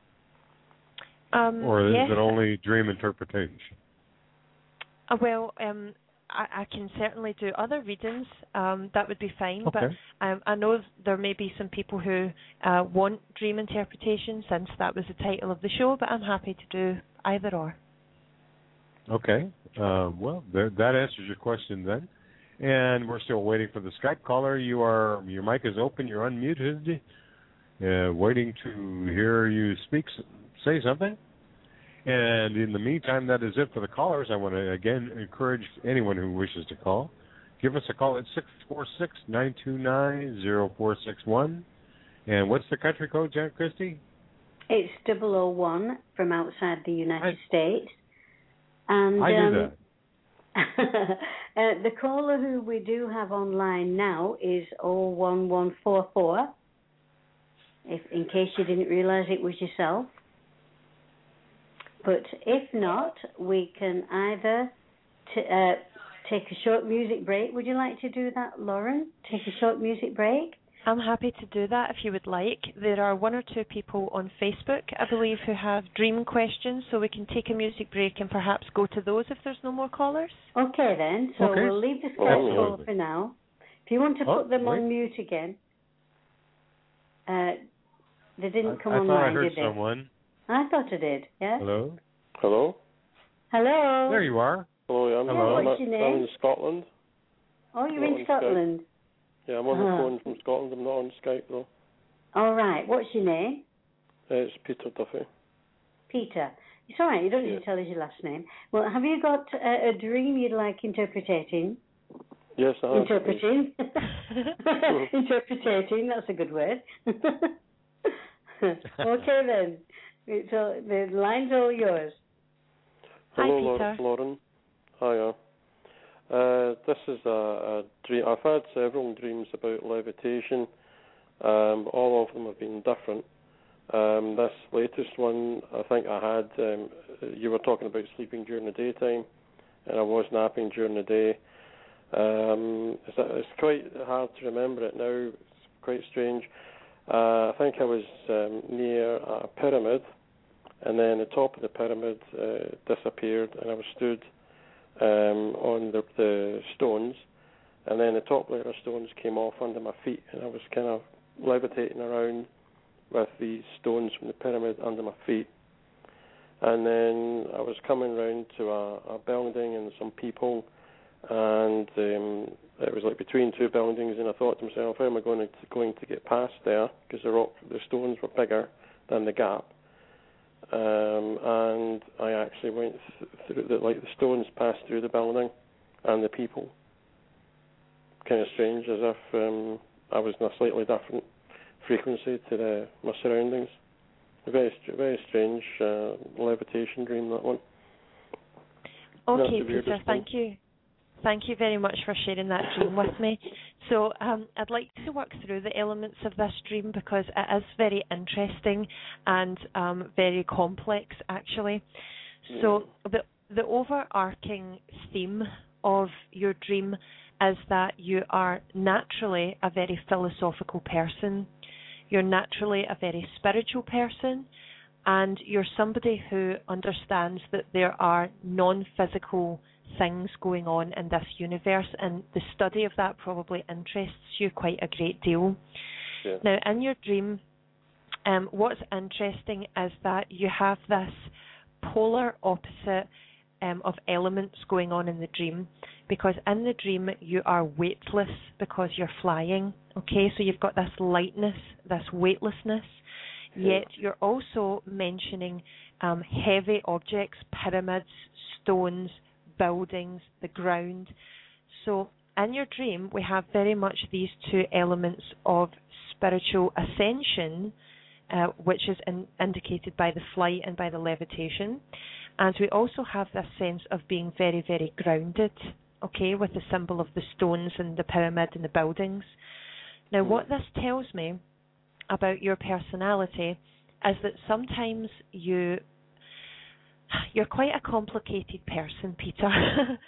Um, or is yes. it only dream interpretation? Uh, well, um, I, I can certainly do other readings. Um, that would be fine. Okay. But um, I know there may be some people who uh, want dream interpretation, since that was the title of the show. But I'm happy to do either or. Okay. Uh, well, there, that answers your question then. And we're still waiting for the Skype caller. You are your mic is open. You're unmuted. Uh, waiting to hear you speak. Say something. And in the meantime, that is it for the callers. I want to again encourage anyone who wishes to call. Give us a call at six four six, nine two nine, zero four six one. And what's the country code, Janet Christie? It's double oh one from outside the United I, States. And I do um, that. uh, the caller who we do have online now is oh one one four four. If, in case you didn't realize it was yourself. But if not, we can either t- uh, take a short music break. Would you like to do that, Lauren? Take a short music break? I'm happy to do that if you would like. There are one or two people on Facebook, I believe, who have dream questions, so we can take a music break and perhaps go to those if there's no more callers. Okay, then. So okay. we'll leave the Skype call for now. If you want to oh, put them wait. on mute again. Uh, they didn't I, come I online, thought I heard did they? someone. I thought I did, yeah? Hello? Hello? Hello? There you are. Hello, yeah, I'm, Hello. I'm, What's your name? I'm in Scotland. Oh, you're Not in Scotland? Skype. Yeah, I'm on uh-huh. the phone from Scotland. I'm not on Skype, though. All right. What's your name? Uh, it's Peter Duffy. Peter. It's all right. You don't need yeah. to tell us your last name. Well, have you got a, a dream you'd like interpreting? Yes, I have. Interpreting. Interpreting, that's a good word. Okay, then. So the line's all yours. Hello, Hi, Peter. Lauren. Hiya. Uh, this is a, a dream. I've had several dreams about levitation. Um, all of them have been different. Um, this latest one, I think I had, um, you were talking about sleeping during the daytime, and I was napping during the day. Um, it's, it's quite hard to remember it now. It's quite strange. Uh, I think I was um, near a pyramid, and then the top of the pyramid uh, disappeared, and I was stood um, on the, the stones, and then the top layer of stones came off under my feet, and I was kind of levitating around with these stones from the pyramid under my feet. And then I was coming round to a, a building and some people, and um, it was like between two buildings, and I thought to myself, how am I going to, going to get past there? Because the rock, the stones were bigger than the gap. Um, and I actually went th- through the, like the stones passed through the building and the people. Kind of strange, as if um, I was in a slightly different frequency to the, my surroundings. A very, very strange uh, levitation dream, that one. Okay, Peter, thank you. Thank you very much for sharing that dream with me. So um, I'd like to work through the elements of this dream because it is very interesting and um, very complex, actually. So the the overarching theme of your dream is that you are naturally a very philosophical person. You're naturally a very spiritual person, and you're somebody who understands that there are non-physical things going on in this universe, and the study of that probably interests you quite a great deal. Yeah. Now, in your dream, um, what's interesting is that you have this polar opposite um, of elements going on in the dream, because in the dream you are weightless because you're flying, okay? So you've got this lightness, this weightlessness, yeah. yet you're also mentioning um, heavy objects, pyramids, stones, buildings, the ground. So in your dream, we have very much these two elements of spiritual ascension, uh, which is in, indicated by the flight and by the levitation. And we also have this sense of being very, very grounded, okay, with the symbol of the stones and the pyramid and the buildings. Now, what this tells me about your personality is that sometimes you You're quite a complicated person, Peter.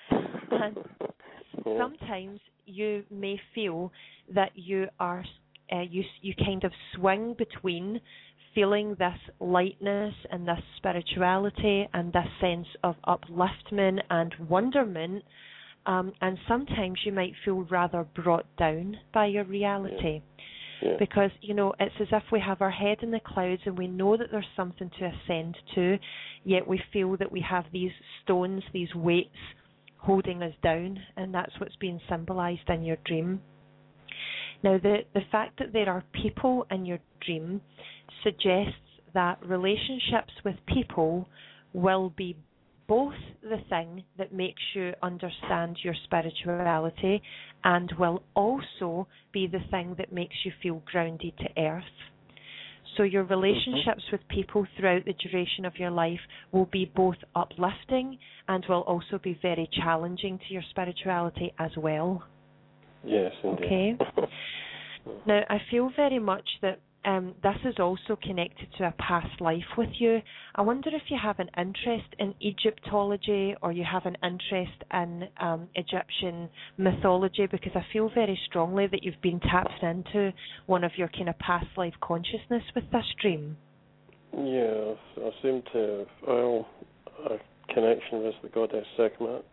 And sometimes you may feel that you are uh, you you kind of swing between feeling this lightness and this spirituality and this sense of upliftment and wonderment, um, and sometimes you might feel rather brought down by your reality. Yeah. Yeah. Because, you know, it's as if we have our head in the clouds and we know that there's something to ascend to, yet we feel that we have these stones, these weights holding us down, and that's what's being symbolized in your dream. Now, the, the fact that there are people in your dream suggests that relationships with people will be both the thing that makes you understand your spirituality and will also be the thing that makes you feel grounded to earth. So your relationships with people throughout the duration of your life will be both uplifting and will also be very challenging to your spirituality as well. Yes, indeed. Okay. Now, I feel very much that um, this is also connected to a past life with you. I wonder if you have an interest in Egyptology or you have an interest in um, Egyptian mythology, because I feel very strongly that you've been tapped into one of your kind of past life consciousness with this dream. Yeah, I seem to have a connection with the goddess Sekhmet.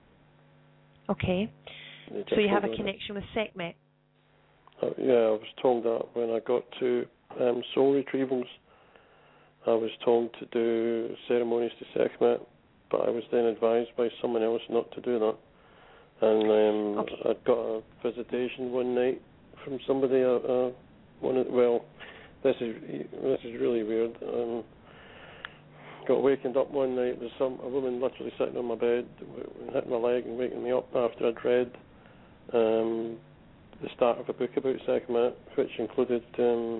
Okay. So you have a connection with Sekhmet? Uh, yeah, I was told that when I got to um, soul retrievals, I was told to do ceremonies to Sekhmet, but I was then advised by someone else not to do that. And um, okay. I got a visitation one night from somebody. Uh, uh, one of, well, this is this is really weird. Um, got wakened up one night with some a woman literally sitting on my bed, hitting my leg and waking me up after I'd read Um, the start of a book about Sekhmet, which included um,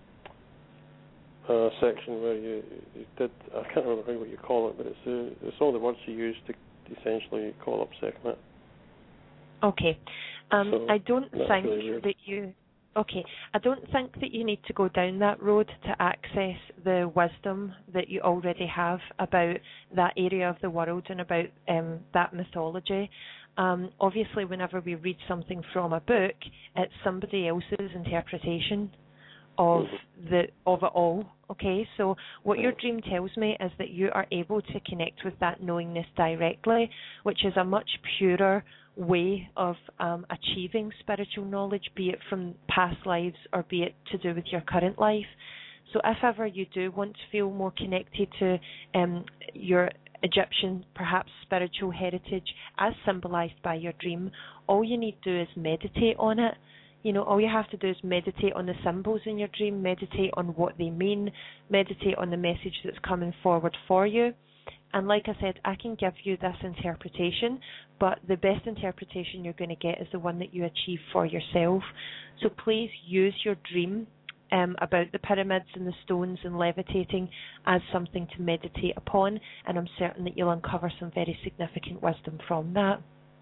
a section where you, you did, I can't remember what you call it, but it's, uh, it's all the words you use to essentially call up Sekhmet. Okay. Um, so I don't think really that you... Okay, I don't think that you need to go down that road to access the wisdom that you already have about that area of the world and about um, that mythology. Um, obviously, whenever we read something from a book, it's somebody else's interpretation of the of it all. Okay, so what your dream tells me is that you are able to connect with that knowingness directly, which is a much purer way of um, achieving spiritual knowledge, be it from past lives or be it to do with your current life. So if ever you do want to feel more connected to um, your Egyptian, perhaps spiritual heritage as symbolized by your dream, all you need to do is meditate on it. You know, all you have to do is meditate on the symbols in your dream, meditate on what they mean, meditate on the message that's coming forward for you. And like I said, I can give you this interpretation, but the best interpretation you're going to get is the one that you achieve for yourself. So please use your dream um, about the pyramids and the stones and levitating as something to meditate upon, and I'm certain that you'll uncover some very significant wisdom from that.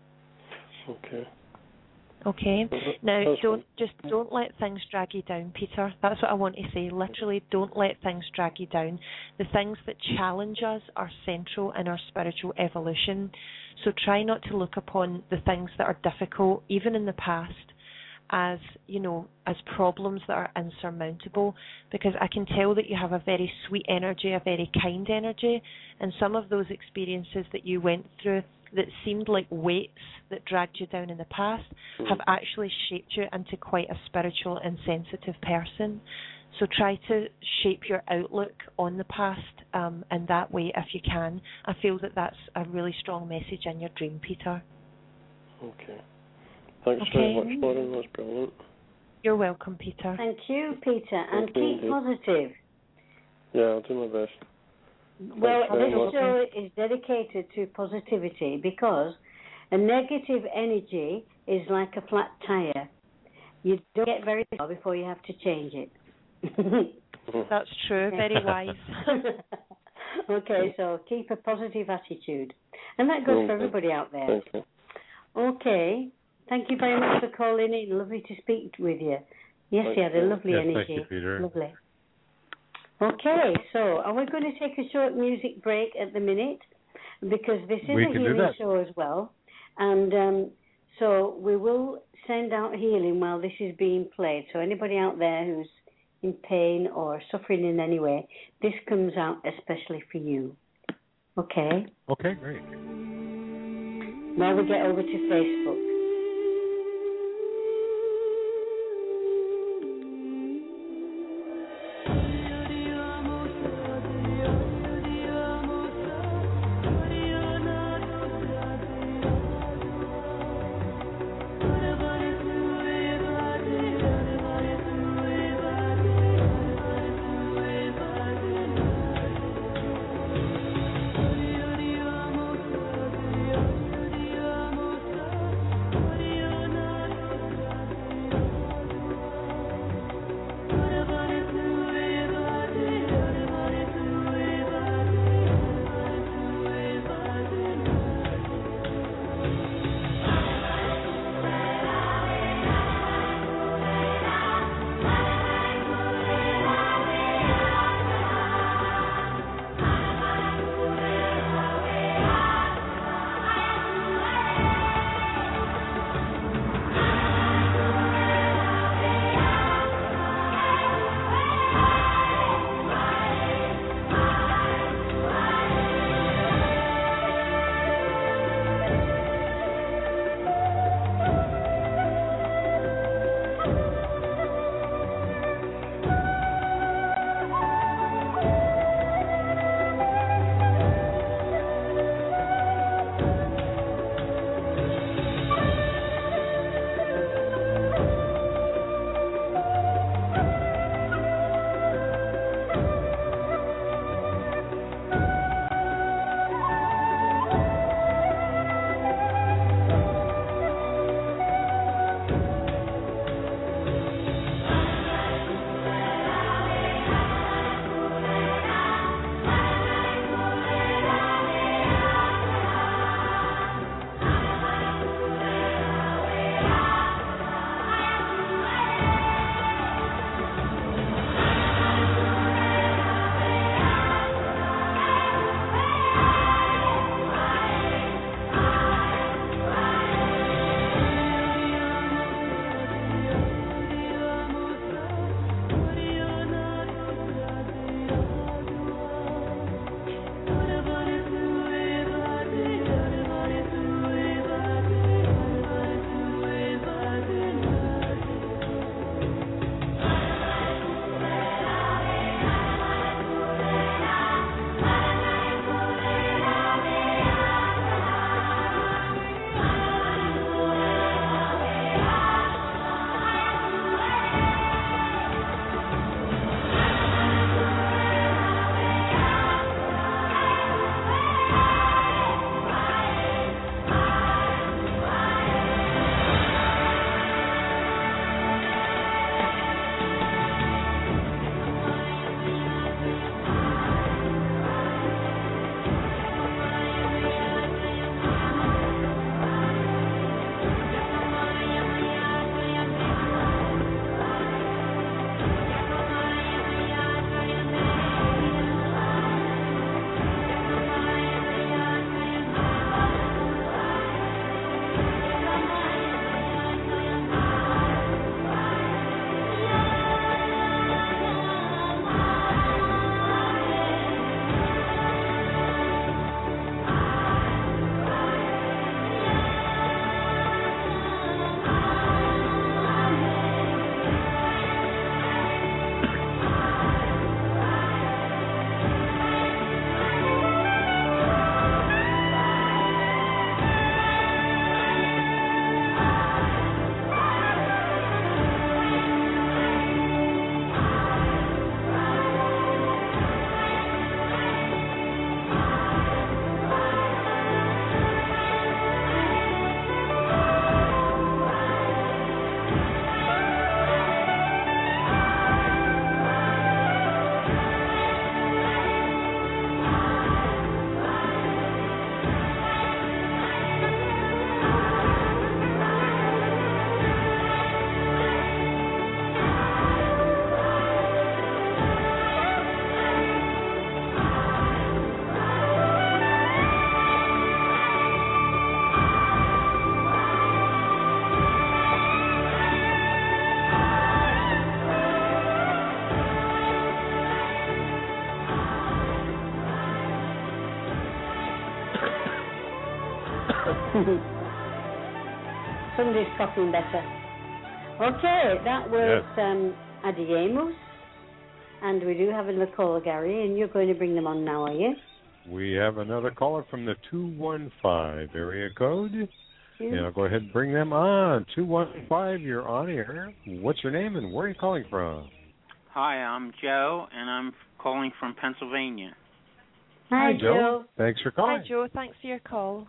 Okay. Okay. Now, don't just don't let things drag you down, Peter. That's what I want to say. Literally, don't let things drag you down. The things that challenge us are central in our spiritual evolution. So try not to look upon the things that are difficult, even in the past, as, you know, as problems that are insurmountable, because I can tell that you have a very sweet energy, a very kind energy, and some of those experiences that you went through that seemed like weights that dragged you down in the past mm. have actually shaped you into quite a spiritual and sensitive person. So try to shape your outlook on the past um, in that way if you can. I feel that that's a really strong message in your dream, Peter. Okay. Thanks okay. very much, Lauren. That's brilliant. You're welcome, Peter. Thank you, Peter. And Thank keep you. positive. Yeah, I'll do my best. Well, this show is dedicated to positivity because a negative energy is like a flat tire. You don't get very far before you have to change it. That's true. Very wise. Okay, so keep a positive attitude. And that goes okay. for everybody out there. Thank you. Okay. Thank you very much for calling in. Lovely to speak with you. Yes, thank you had a lovely yes, energy. Thank you, Peter. Lovely. Okay, so are we going to take a short music break at the minute? Because this is we a healing show as well. And um, So we will send out healing while this is being played. So anybody out there who's in pain or suffering in any way, this comes out especially for you. Okay? Okay, great. Now we get over to Facebook. Somebody's coughing better. Okay, that was Yes. um, Adiemos. And we do have another caller, Gary, and you're going to bring them on now, are you? We have another caller from the two one five area code. Yeah. And I'll go ahead and bring them on. two one five, you're on air. What's your name and where are you calling from? Hi, I'm Joe, and I'm calling from Pennsylvania. Hi, Hi, Joe. Joe. Thanks for calling. Hi, Joe. Thanks for your call.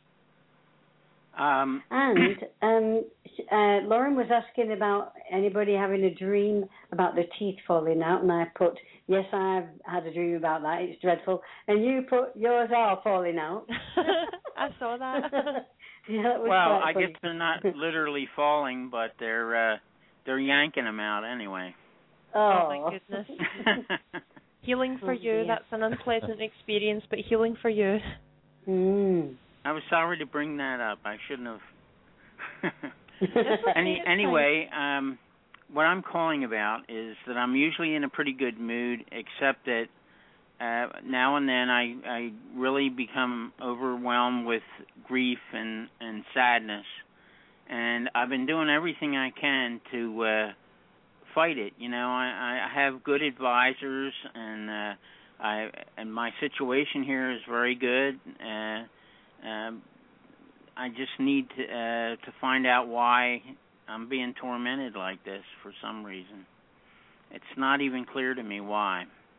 Um, And um, uh, Lauren was asking about anybody having a dream about the teeth falling out, and I put, yes, I've had a dream about that. It's dreadful. And you put, yours are falling out. I saw that. Yeah, that was well, quite I funny. guess they're not literally falling, but they're uh, they're yanking them out anyway. Oh, Oh, my goodness. Healing for Oh, you. dear. That's an unpleasant experience, but healing for you. Mm. I was sorry to bring that up. I shouldn't have. okay, Any, it's anyway, um, what I'm calling about is that I'm usually in a pretty good mood, except that uh, now and then I, I really become overwhelmed with grief and, and sadness. And I've been doing everything I can to uh, fight it. You know, I, I have good advisors, and uh, I and my situation here is very good. Uh, um, I just need to uh, to find out why I'm being tormented like this for some reason. It's not even clear to me why.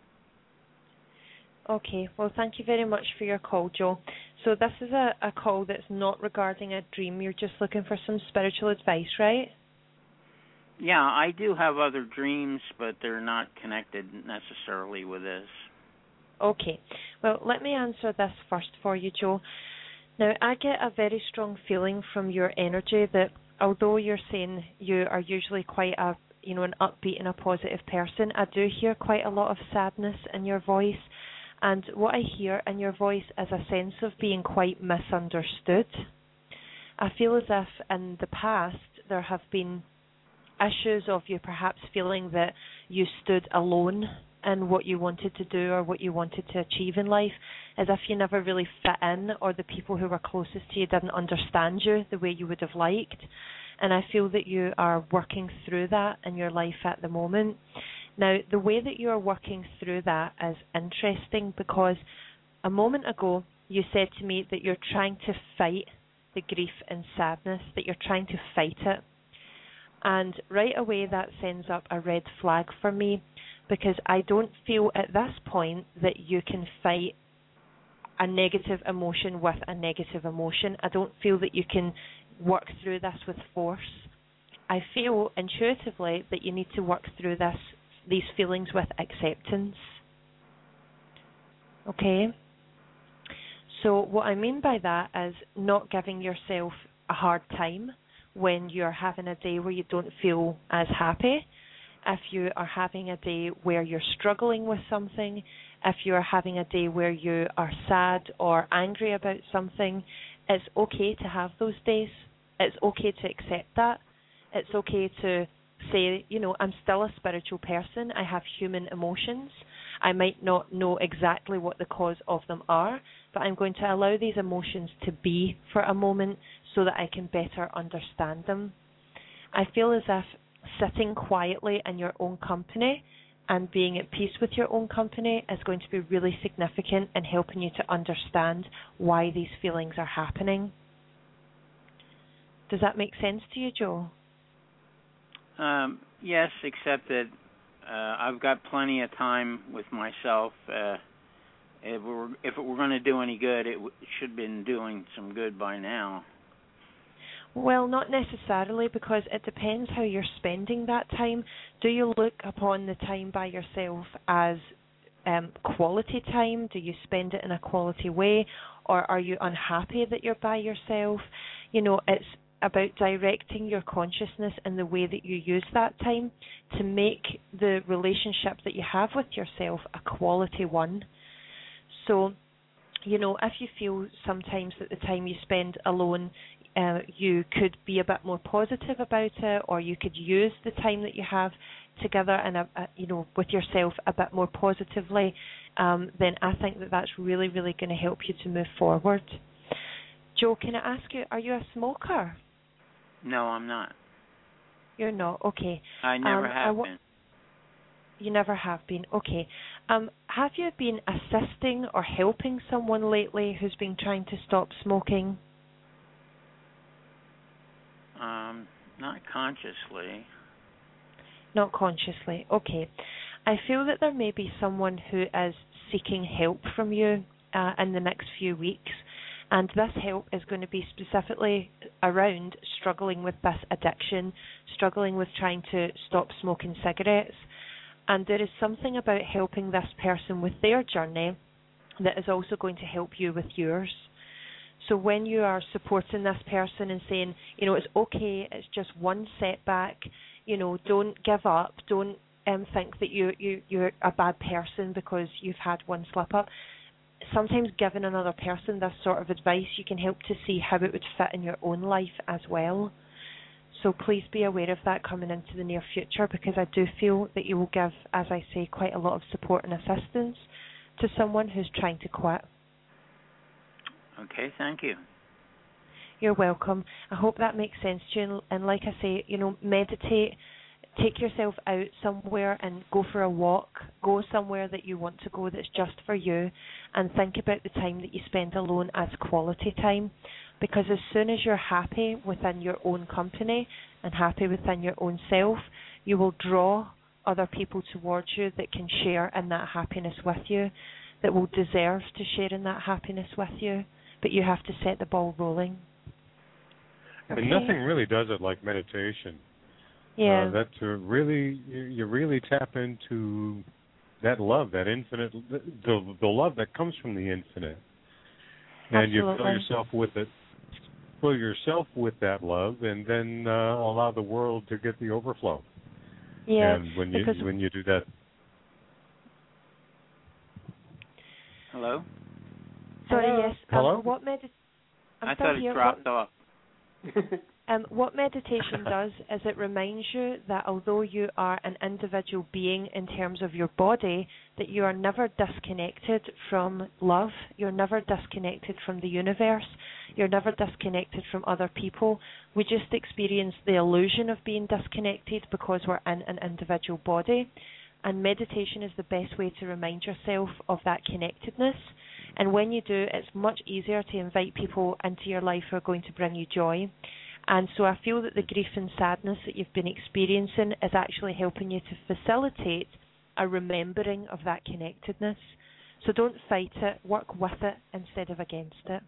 Okay, well, thank you very much for your call, Joe. So this is a, a call that's not regarding a dream. You're just looking for some spiritual advice, right? Yeah, I do have other dreams, but they're not connected necessarily with this. Okay, well, let me answer this first for you, Joe. Now, I get a very strong feeling from your energy that although you're saying you are usually quite a, you know, an upbeat and a positive person, I do hear quite a lot of sadness in your voice. And what I hear in your voice is a sense of being quite misunderstood. I feel as if in the past there have been issues of you perhaps feeling that you stood alone in what you wanted to do or what you wanted to achieve in life, as if you never really fit in, or the people who were closest to you didn't understand you the way you would have liked. And I feel that you are working through that in your life at the moment. Now, the way that you are working through that is interesting, because a moment ago you said to me that you're trying to fight the grief and sadness, that you're trying to fight it. And right away that sends up a red flag for me, because I don't feel at this point that you can fight a negative emotion with a negative emotion. I don't feel that you can work through this with force. I feel intuitively that you need to work through this these feelings with acceptance. Okay? So what I mean by that is not giving yourself a hard time when you're having a day where you don't feel as happy. If you are having a day where you're struggling with something, if you're having a day where you are sad or angry about something, it's okay to have those days. It's okay to accept that. It's okay to say, you know, I'm still a spiritual person. I have human emotions. I might not know exactly what the cause of them are, but I'm going to allow these emotions to be for a moment so that I can better understand them. I feel as if sitting quietly in your own company and being at peace with your own company is going to be really significant in helping you to understand why these feelings are happening. Does that make sense to you, Joe? Um, yes, except that uh, I've got plenty of time with myself. Uh, if, we're, if it were going to do any good, it, w- it should have been doing some good by now. Well, not necessarily, because it depends how you're spending that time. Do you look upon the time by yourself as um, quality time? Do you spend it in a quality way? Or are you unhappy that you're by yourself? You know, it's about directing your consciousness in the way that you use that time to make the relationship that you have with yourself a quality one. So, you know, if you feel sometimes that the time you spend alone, uh, you could be a bit more positive about it, or you could use the time that you have together and, a, a, you know, with yourself a bit more positively, um, then I think that that's really, really going to help you to move forward. Joe, can I ask you, are you a smoker? No, I'm not. You're not? Okay. I never um, have I w- been. You never have been? Okay. Um, have you been assisting or helping someone lately who's been trying to stop smoking? Um, not consciously. Not consciously. Okay. I feel that there may be someone who is seeking help from you uh, in the next few weeks, and this help is going to be specifically around struggling with this addiction, struggling with trying to stop smoking cigarettes. And there is something about helping this person with their journey that is also going to help you with yours. So when you are supporting this person and saying, you know, it's okay, it's just one setback, you know, don't give up, don't um, think that you, you, you're a bad person because you've had one slip up. Sometimes giving another person this sort of advice, you can help to see how it would fit in your own life as well. So please be aware of that coming into the near future, because I do feel that you will give, as I say, quite a lot of support and assistance to someone who's trying to quit. Okay, thank you. You're welcome. I hope that makes sense to you. And like I say, you know, meditate, take yourself out somewhere and go for a walk. Go somewhere that you want to go that's just for you, and think about the time that you spend alone as quality time. Because as soon as you're happy within your own company and happy within your own self, you will draw other people towards you that can share in that happiness with you, that will deserve to share in that happiness with you. But you have to set the ball rolling. Okay? And nothing really does it like meditation. Yeah. Uh, that to really, you, you really tap into that love, that infinite, the, the love that comes from the infinite. And Absolutely. you fill yourself with it. Fill yourself with that love, and then uh, allow the world to get the overflow. Yeah. And when you because when you do that. Hello? Sorry, Hello? yes. Hello? Um, what medi- I'm I still thought it here. dropped what, off. um, what meditation does is it reminds you that although you are an individual being in terms of your body, that you are never disconnected from love. You're never disconnected from the universe. You're never disconnected from other people. We just experience the illusion of being disconnected because we're in an individual body. And meditation is the best way to remind yourself of that connectedness. And when you do, it's much easier to invite people into your life who are going to bring you joy. And so I feel that the grief and sadness that you've been experiencing is actually helping you to facilitate a remembering of that connectedness. So don't fight it, work with it instead of against it.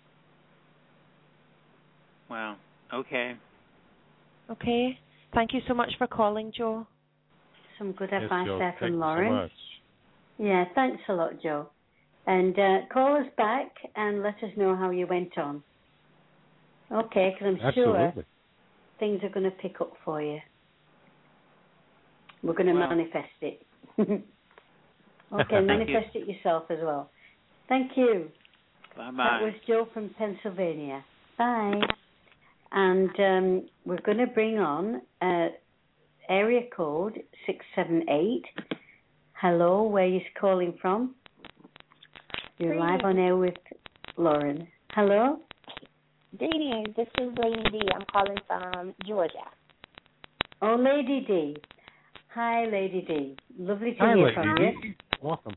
Wow. Okay. Okay. Thank you so much for calling, Joe. Some good Yes, advice Joe, there thank from you Lauren. so much. Yeah, thanks a lot, Joe. And uh, call us back and let us know how you went on. Okay, because I'm Absolutely. sure things are going to pick up for you. We're going to Well, manifest it. Okay, manifest it yourself as well. Thank you. Bye-bye. That was Joe from Pennsylvania. Bye. And um, we're going to bring on uh, area code six seven eight. Hello, where are you calling from? You're live on air with Lauren. Hello? Greetings. This is Lady D. I'm calling from Georgia. Oh, Lady D. Hi, Lady D. Lovely to Hi, hear Lady from D. you. Welcome.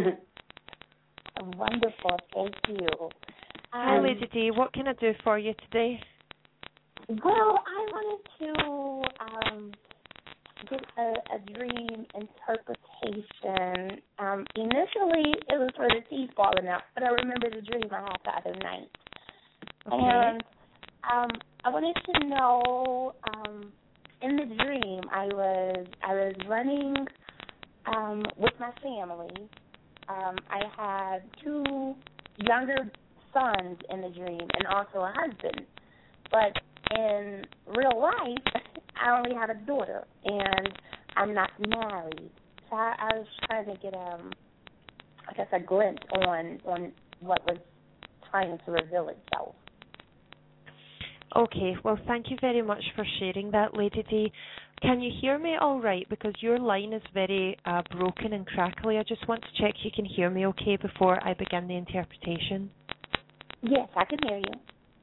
Wonderful. Thank you. Hi, Um, Lady D. What can I do for you today? Well, I wanted to um, get a, a dream interpretation. Um, initially, it was for the teeth falling out, but I remember the dream I had the other night. Okay. And um, I wanted to know, um, in the dream, I was I was running um, with my family. Um, I had two younger sons in the dream and also a husband. But in real life, I only have a daughter, and I'm not married. So I, I was trying to get, um, I guess, a glimpse on, on what was trying to reveal itself. Okay, well, thank you very much for sharing that, Lady D. Can you hear me all right? Because your line is very uh, broken and crackly. I just want to check you can hear me okay before I begin the interpretation. Yes, I can hear you.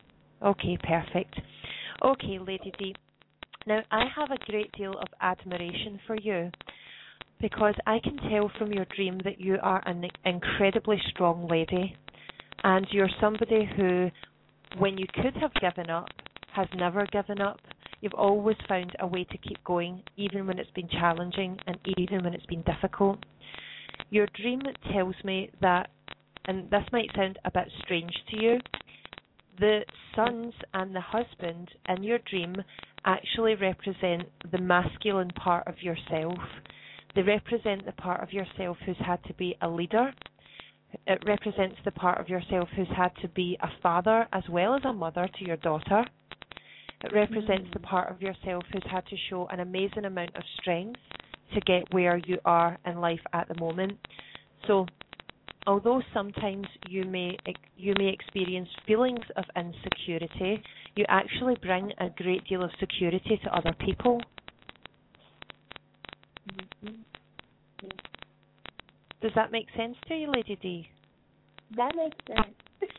Okay, perfect. Okay, Lady D. Now, I have a great deal of admiration for you because I can tell from your dream that you are an incredibly strong lady, and you're somebody who, when you could have given up, has never given up. You've always found a way to keep going, even when it's been challenging and even when it's been difficult. Your dream tells me that, and this might sound a bit strange to you, the sons and the husband in your dream actually represent the masculine part of yourself. They represent the part of yourself who's had to be a leader. It represents the part of yourself who's had to be a father as well as a mother to your daughter. It represents the part of yourself who's had to show an amazing amount of strength to get where you are in life at the moment. So, although sometimes you may you may experience feelings of insecurity, you actually bring a great deal of security to other people. Mm-hmm. Does that make sense to you, Lady D? That makes sense.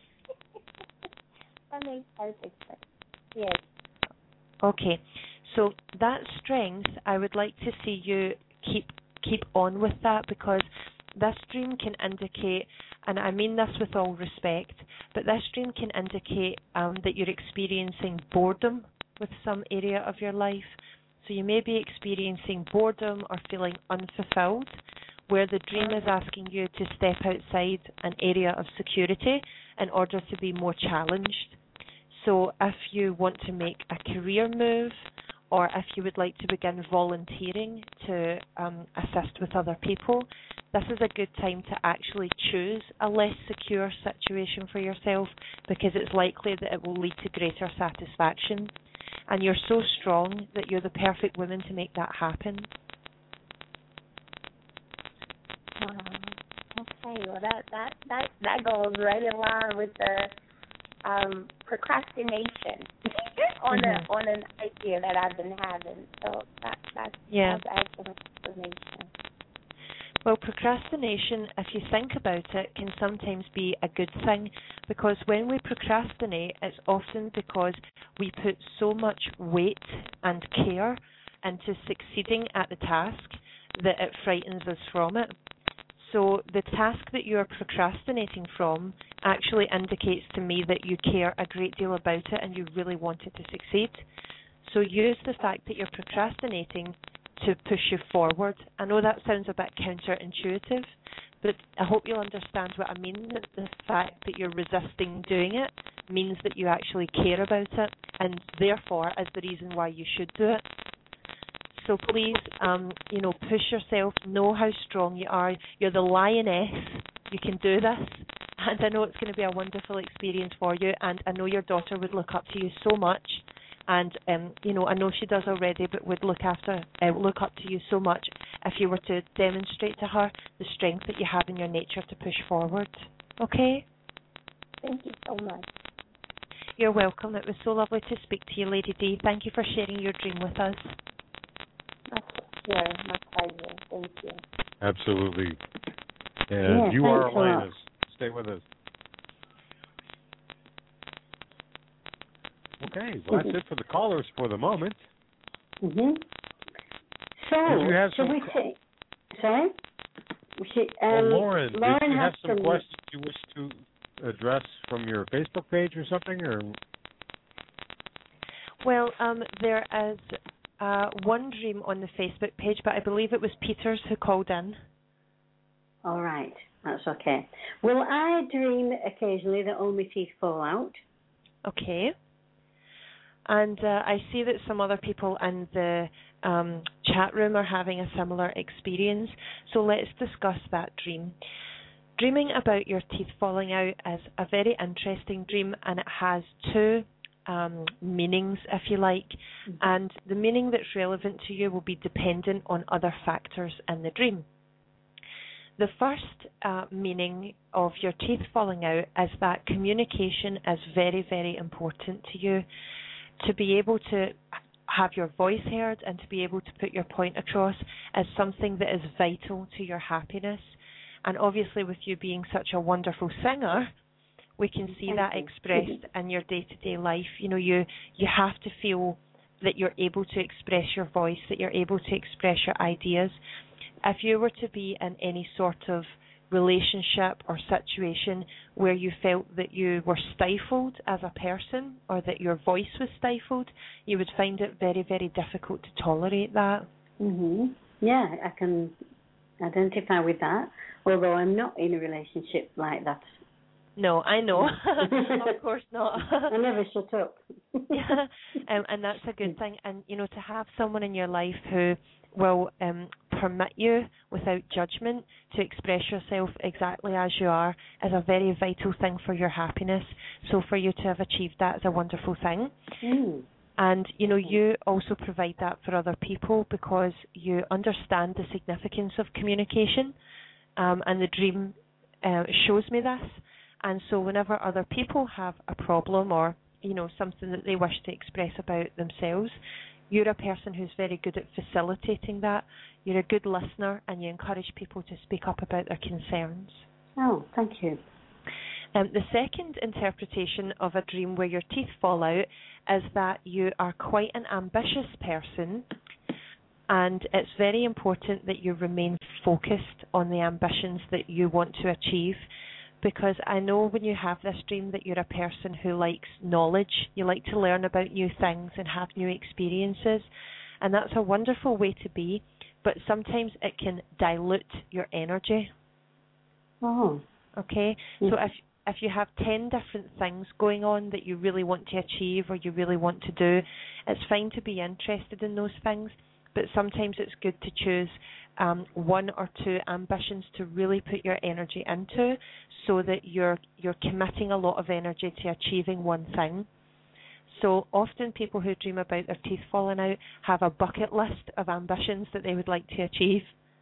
That makes perfect sense. Yes. Okay, so that strength, I would like to see you keep keep on with that, because this dream can indicate, and I mean this with all respect, but this dream can indicate um, that you're experiencing boredom with some area of your life. So you may be experiencing boredom or feeling unfulfilled, where the dream is asking you to step outside an area of security in order to be more challenged. So if you want to make a career move, or if you would like to begin volunteering to um, assist with other people, this is a good time to actually choose a less secure situation for yourself, because it's likely that it will lead to greater satisfaction. And you're so strong that you're the perfect woman to make that happen. Uh, okay, well that, that, that, that goes right in line with the um, procrastination on mm-hmm. a on an idea that I've been having. So that that's, yeah. that's excellent information. Well, procrastination, if you think about it, can sometimes be a good thing, because when we procrastinate, it's often because we put so much weight and care into succeeding at the task that it frightens us from it. So the task that you're procrastinating from actually indicates to me that you care a great deal about it and you really want it to succeed. So use the fact that you're procrastinating to push you forward. I know that sounds a bit counterintuitive, but I hope you'll understand what I mean. That the fact that you're resisting doing it means that you actually care about it, and therefore is the reason why you should do it. So please, um, you know, push yourself. Know how strong you are. You're the lioness. You can do this. And I know it's going to be a wonderful experience for you. And I know your daughter would look up to you so much. And, um, you know, I know she does already, but would look after, uh, look up to you so much if you were to demonstrate to her the strength that you have in your nature to push forward. Okay? Thank you so much. You're welcome. It was so lovely to speak to you, Lady D. Thank you for sharing your dream with us. My pleasure. My pleasure. Thank you. Absolutely. And yeah, you are Linus. Stay with us. Okay, well, that's it for the callers for the moment. Mm-hmm. So, did you have should some we say, sorry? We should, um, well, Lauren, Lauren did you have some, some questions you wish to address from your Facebook page or something? Or Well, um, there is uh, one dream on the Facebook page, but I believe it was Peters who called in. All right, that's okay. Will I dream occasionally that all my teeth fall out? Okay. And uh, I see that some other people in the um, chat room are having a similar experience, so let's discuss that dream. Dreaming about your teeth falling out is a very interesting dream, and it has two um, meanings, if you like, mm-hmm. and the meaning that's relevant to you will be dependent on other factors in the dream. The first uh, meaning of your teeth falling out is that communication is very, very important to you. To be able to have your voice heard and to be able to put your point across is something that is vital to your happiness. And obviously with you being such a wonderful singer, We can see Thank that you. expressed in your day-to-day life. You know, you you have to feel that you're able to express your voice, that you're able to express your ideas. If you were to be in any sort of relationship or situation where you felt that you were stifled as a person or that your voice was stifled, you would find it very, very difficult to tolerate that. Mhm. Yeah, I can identify with that, although I'm not in a relationship like that. No, I know. Of course not. I never shut up. Yeah, um, and that's a good thing. And, you know, to have someone in your life who will um, permit you without judgment to express yourself exactly as you are is a very vital thing for your happiness. So for you to have achieved that is a wonderful thing. Mm. And, you know, you also provide that for other people because you understand the significance of communication, um, and the dream uh, shows me this. And so whenever other people have a problem or, you know, something that they wish to express about themselves, you're a person who's very good at facilitating that. You're a good listener and you encourage people to speak up about their concerns. Oh, thank you. Um, the second interpretation of a dream where your teeth fall out is that you are quite an ambitious person, and it's very important that you remain focused on the ambitions that you want to achieve. Because I know when you have this dream that you're a person who likes knowledge, you like to learn about new things and have new experiences, and that's a wonderful way to be, but sometimes it can dilute your energy. Oh. Okay? Mm-hmm. So if if you have ten different things going on that you really want to achieve or you really want to do, it's fine to be interested in those things, but sometimes it's good to choose um, one or two ambitions to really put your energy into, so that you're you're committing a lot of energy to achieving one thing. So often people who dream about their teeth falling out have a bucket list of ambitions that they would like to achieve.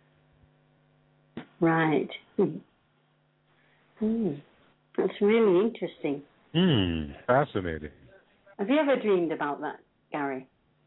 Right. Hmm. Hmm. That's really interesting. Hmm, fascinating. Have you ever dreamed about that, Gary?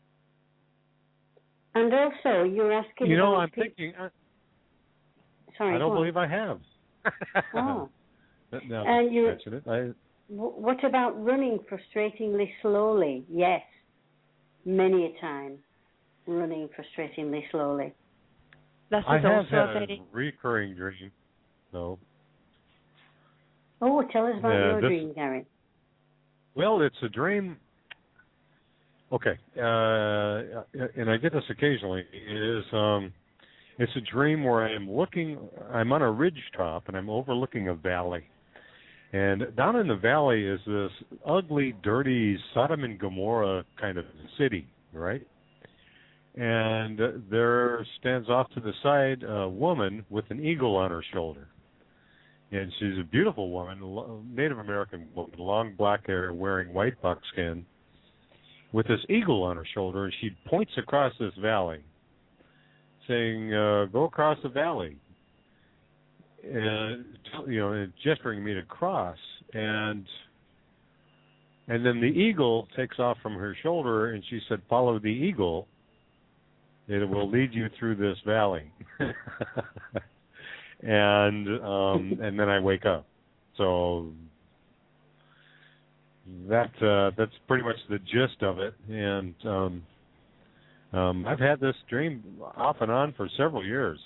And also, you're asking You know, about I'm pe- thinking, I, Sorry, I don't go on. believe I have. Oh. Now that And you you, mention it, I, w- what about running frustratingly slowly? Yes, many a time, running frustratingly slowly. This is I have also had a very a recurring dream, though. Oh, tell us about Yeah, your this- dream, Gary. Well, it's a dream. Okay, uh, and I get this occasionally. It is, um, it's a dream where I'm looking. I'm on a ridge top, and I'm overlooking a valley. And down in the valley is this ugly, dirty Sodom and Gomorrah kind of city, right? And there stands off to the side a woman with an eagle on her shoulder. And she's a beautiful woman, Native American woman, long black hair, wearing white buckskin, with this eagle on her shoulder, and she points across this valley, saying, uh, "Go across the valley," and you know, and gesturing me to cross. And and then the eagle takes off from her shoulder, and she said, "Follow the eagle; it will lead you through this valley." and um, and then I wake up. So that uh, that's pretty much the gist of it. And um, um, I've had this dream off and on for several years.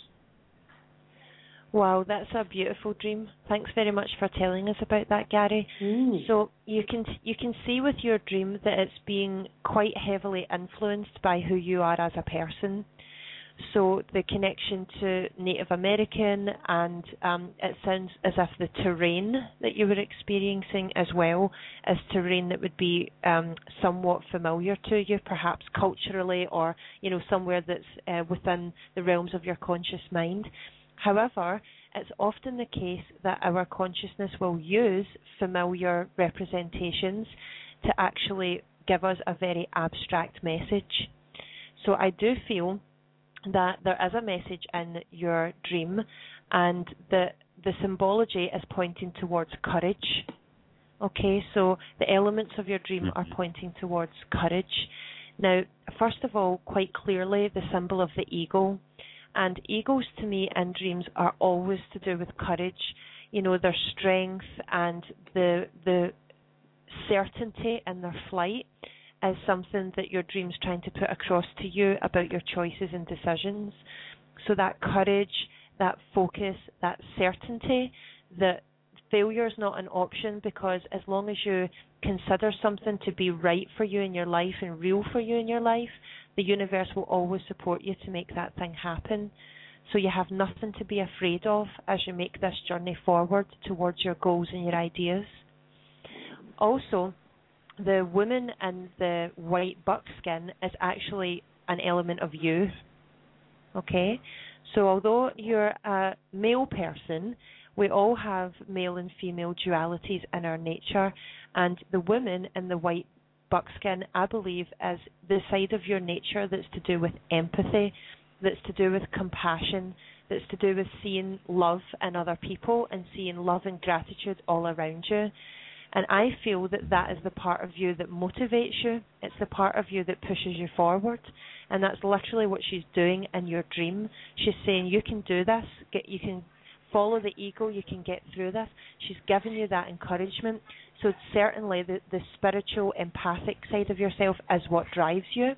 Wow, that's a beautiful dream. Thanks very much for telling us about that, Gary. Mm. So you can you can see with your dream that it's being quite heavily influenced by who you are as a person. So the connection to Native American, and um, it sounds as if the terrain that you were experiencing as well is terrain that would be um, somewhat familiar to you, perhaps culturally, or you know somewhere that's uh, within the realms of your conscious mind. However, it's often the case that our consciousness will use familiar representations to actually give us a very abstract message. So I do feel that there is a message in your dream, and the the symbology is pointing towards courage. Okay, so the elements of your dream are pointing towards courage. Now, first of all, quite clearly, the symbol of the eagle. And eagles to me in dreams are always to do with courage. you know, their strength and the the certainty in their flight is something that your dream's trying to put across to you about your choices and decisions. So that courage, that focus, that certainty that failure is not an option, because as long as you consider something to be right for you in your life and real for you in your life, the universe will always support you to make that thing happen. So you have nothing to be afraid of as you make this journey forward towards your goals and your ideas. Also, the woman in the white buckskin is actually an element of you. Okay? So although you're a male person, we all have male and female dualities in our nature, and the woman in the white buckskin, I believe, is the side of your nature that's to do with empathy, that's to do with compassion, that's to do with seeing love in other people and seeing love and gratitude all around you. And I feel that that is the part of you that motivates you. It's the part of you that pushes you forward. And that's literally what she's doing in your dream. She's saying, you can do this. Get, you can follow the ego. You can get through this. She's giving you that encouragement. So certainly the, the spiritual, empathic side of yourself is what drives you.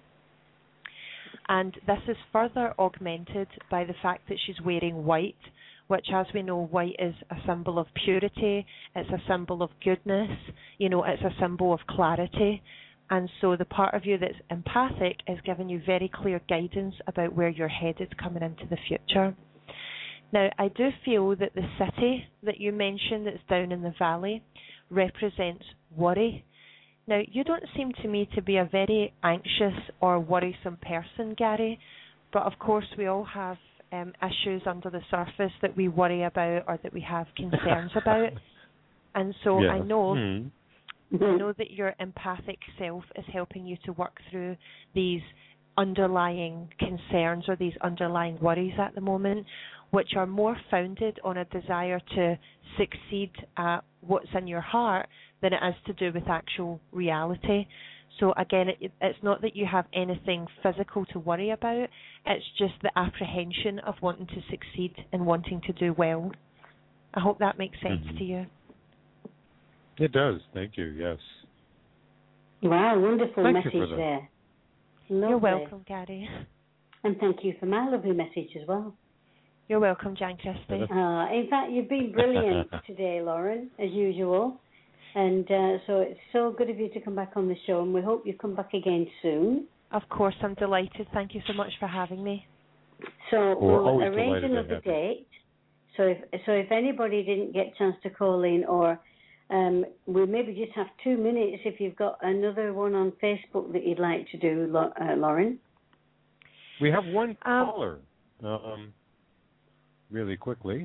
And this is further augmented by the fact that she's wearing white, which, as we know, white is a symbol of purity, it's a symbol of goodness, you know, it's a symbol of clarity. And so the part of you that's empathic is giving you very clear guidance about where you're headed coming into the future. Now, I do feel that the city that you mentioned that's down in the valley represents worry. Now, you don't seem to me to be a very anxious or worrisome person, Gary, but of course we all have Um, issues under the surface that we worry about or that we have concerns about. And so yeah. I know mm-hmm. I know that your empathic self is helping you to work through these underlying concerns or these underlying worries at the moment, which are more founded on a desire to succeed at what's in your heart than it is to do with actual reality. So again, it, it's not that you have anything physical to worry about, it's just the apprehension of wanting to succeed and wanting to do well. I hope that makes sense mm-hmm. to you. It does, thank you, yes. Wow, wonderful thank message you there. Lovely. You're welcome, Gary. And thank you for my lovely message as well. You're welcome, Jan Christie. Uh, in fact, you've been brilliant today, Lauren, as usual. And uh, so it's so good of you to come back on the show, and we hope you come back again soon. Of course, I'm delighted. Thank you so much for having me. So we'll arrange another date. So if so, if anybody didn't get a chance to call in, or um, we maybe just have two minutes if you've got another one on Facebook that you'd like to do, uh, Lauren. We have one um, caller. Um, really quickly,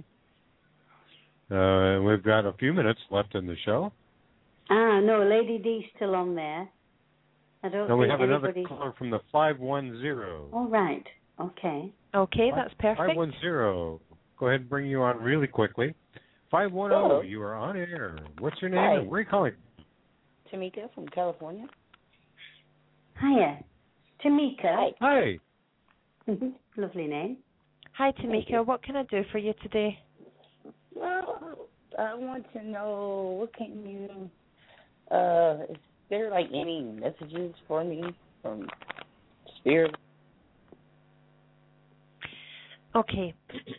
uh, we've got a few minutes left in the show. Ah, no, Lady D's still on there. I don't no, we have anybody... another caller from the five one zero. All right, okay. Okay, that's perfect. five one zero. Go ahead and bring you on really quickly. five one zero, you are on air. What's your name Hi. and where are you calling? Tamika from California. Hiya. Tamika. Hi. Lovely name. Hi, Tamika. What can I do for you today? Well, I want to know, what can you, uh, is there like any messages for me from Spirit? Okay.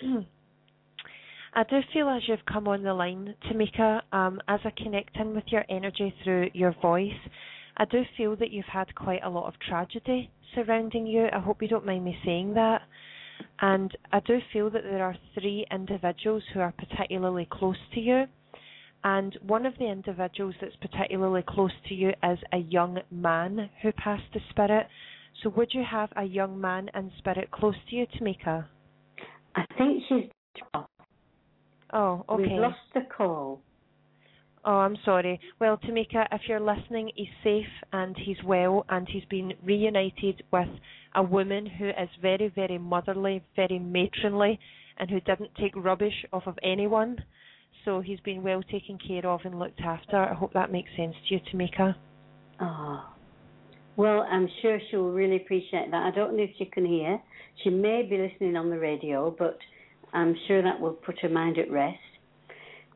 I do feel as you've come on the line, Tamika, um, as I connect in with your energy through your voice, I do feel that you've had quite a lot of tragedy surrounding you. I hope you don't mind me saying that. And I do feel that there are three individuals who are particularly close to you. And one of the individuals that's particularly close to you is a young man who passed to spirit. So would you have a young man in spirit close to you, Tamika? I think she's dropped. Oh, okay. We've lost the call. Oh, I'm sorry. Well, Tamika, if you're listening, he's safe and he's well, and he's been reunited with a woman who is very, very motherly, very matronly, and who didn't take rubbish off of anyone. So he's been well taken care of and looked after. I hope that makes sense to you, Tamika. Oh. Well, I'm sure she'll really appreciate that. I don't know if she can hear. She may be listening on the radio, but I'm sure that will put her mind at rest.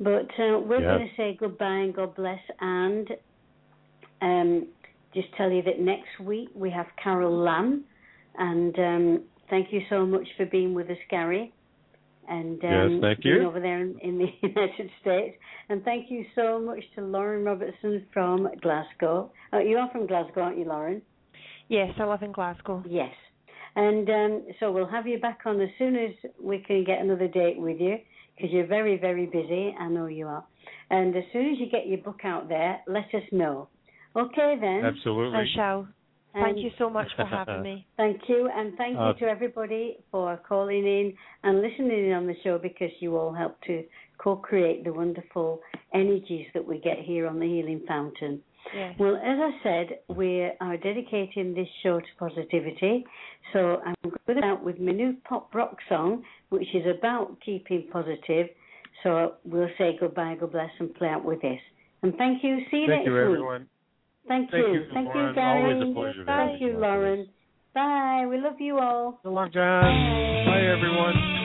But uh, we're yes. going to say goodbye and God bless, and um, just tell you that next week we have Carol Lamb, and um, thank you so much for being with us, Gary. And um, yes, thank being you. over there in, in the United States. And thank you so much to Lauren Robertson from Glasgow. Oh, you are from Glasgow, aren't you, Lauren? Yes, I live in Glasgow. Yes. And um, so we'll have you back on as soon as we can get another date with you, because you're very, very busy. I know you are. And as soon as you get your book out there, let us know. Okay, then. Absolutely. I shall. Thank And you so much for having me. Thank you, and thank Uh, you to everybody for calling in and listening in on the show, because you all help to co-create the wonderful energies that we get here on the Healing Fountain. Yes. Well, as I said, we are dedicating this show to positivity, so I'm going to out with my new pop rock song, which is about keeping positive. So we'll say goodbye, God bless, and play out with this. And thank you. See you thank next you, week. everyone. Thank, Thank you. you, Thank Lauren. you, Gary. Always a pleasure. Thank you, Lauren. Bye. We love you all. So long, John. Bye, Bye everyone.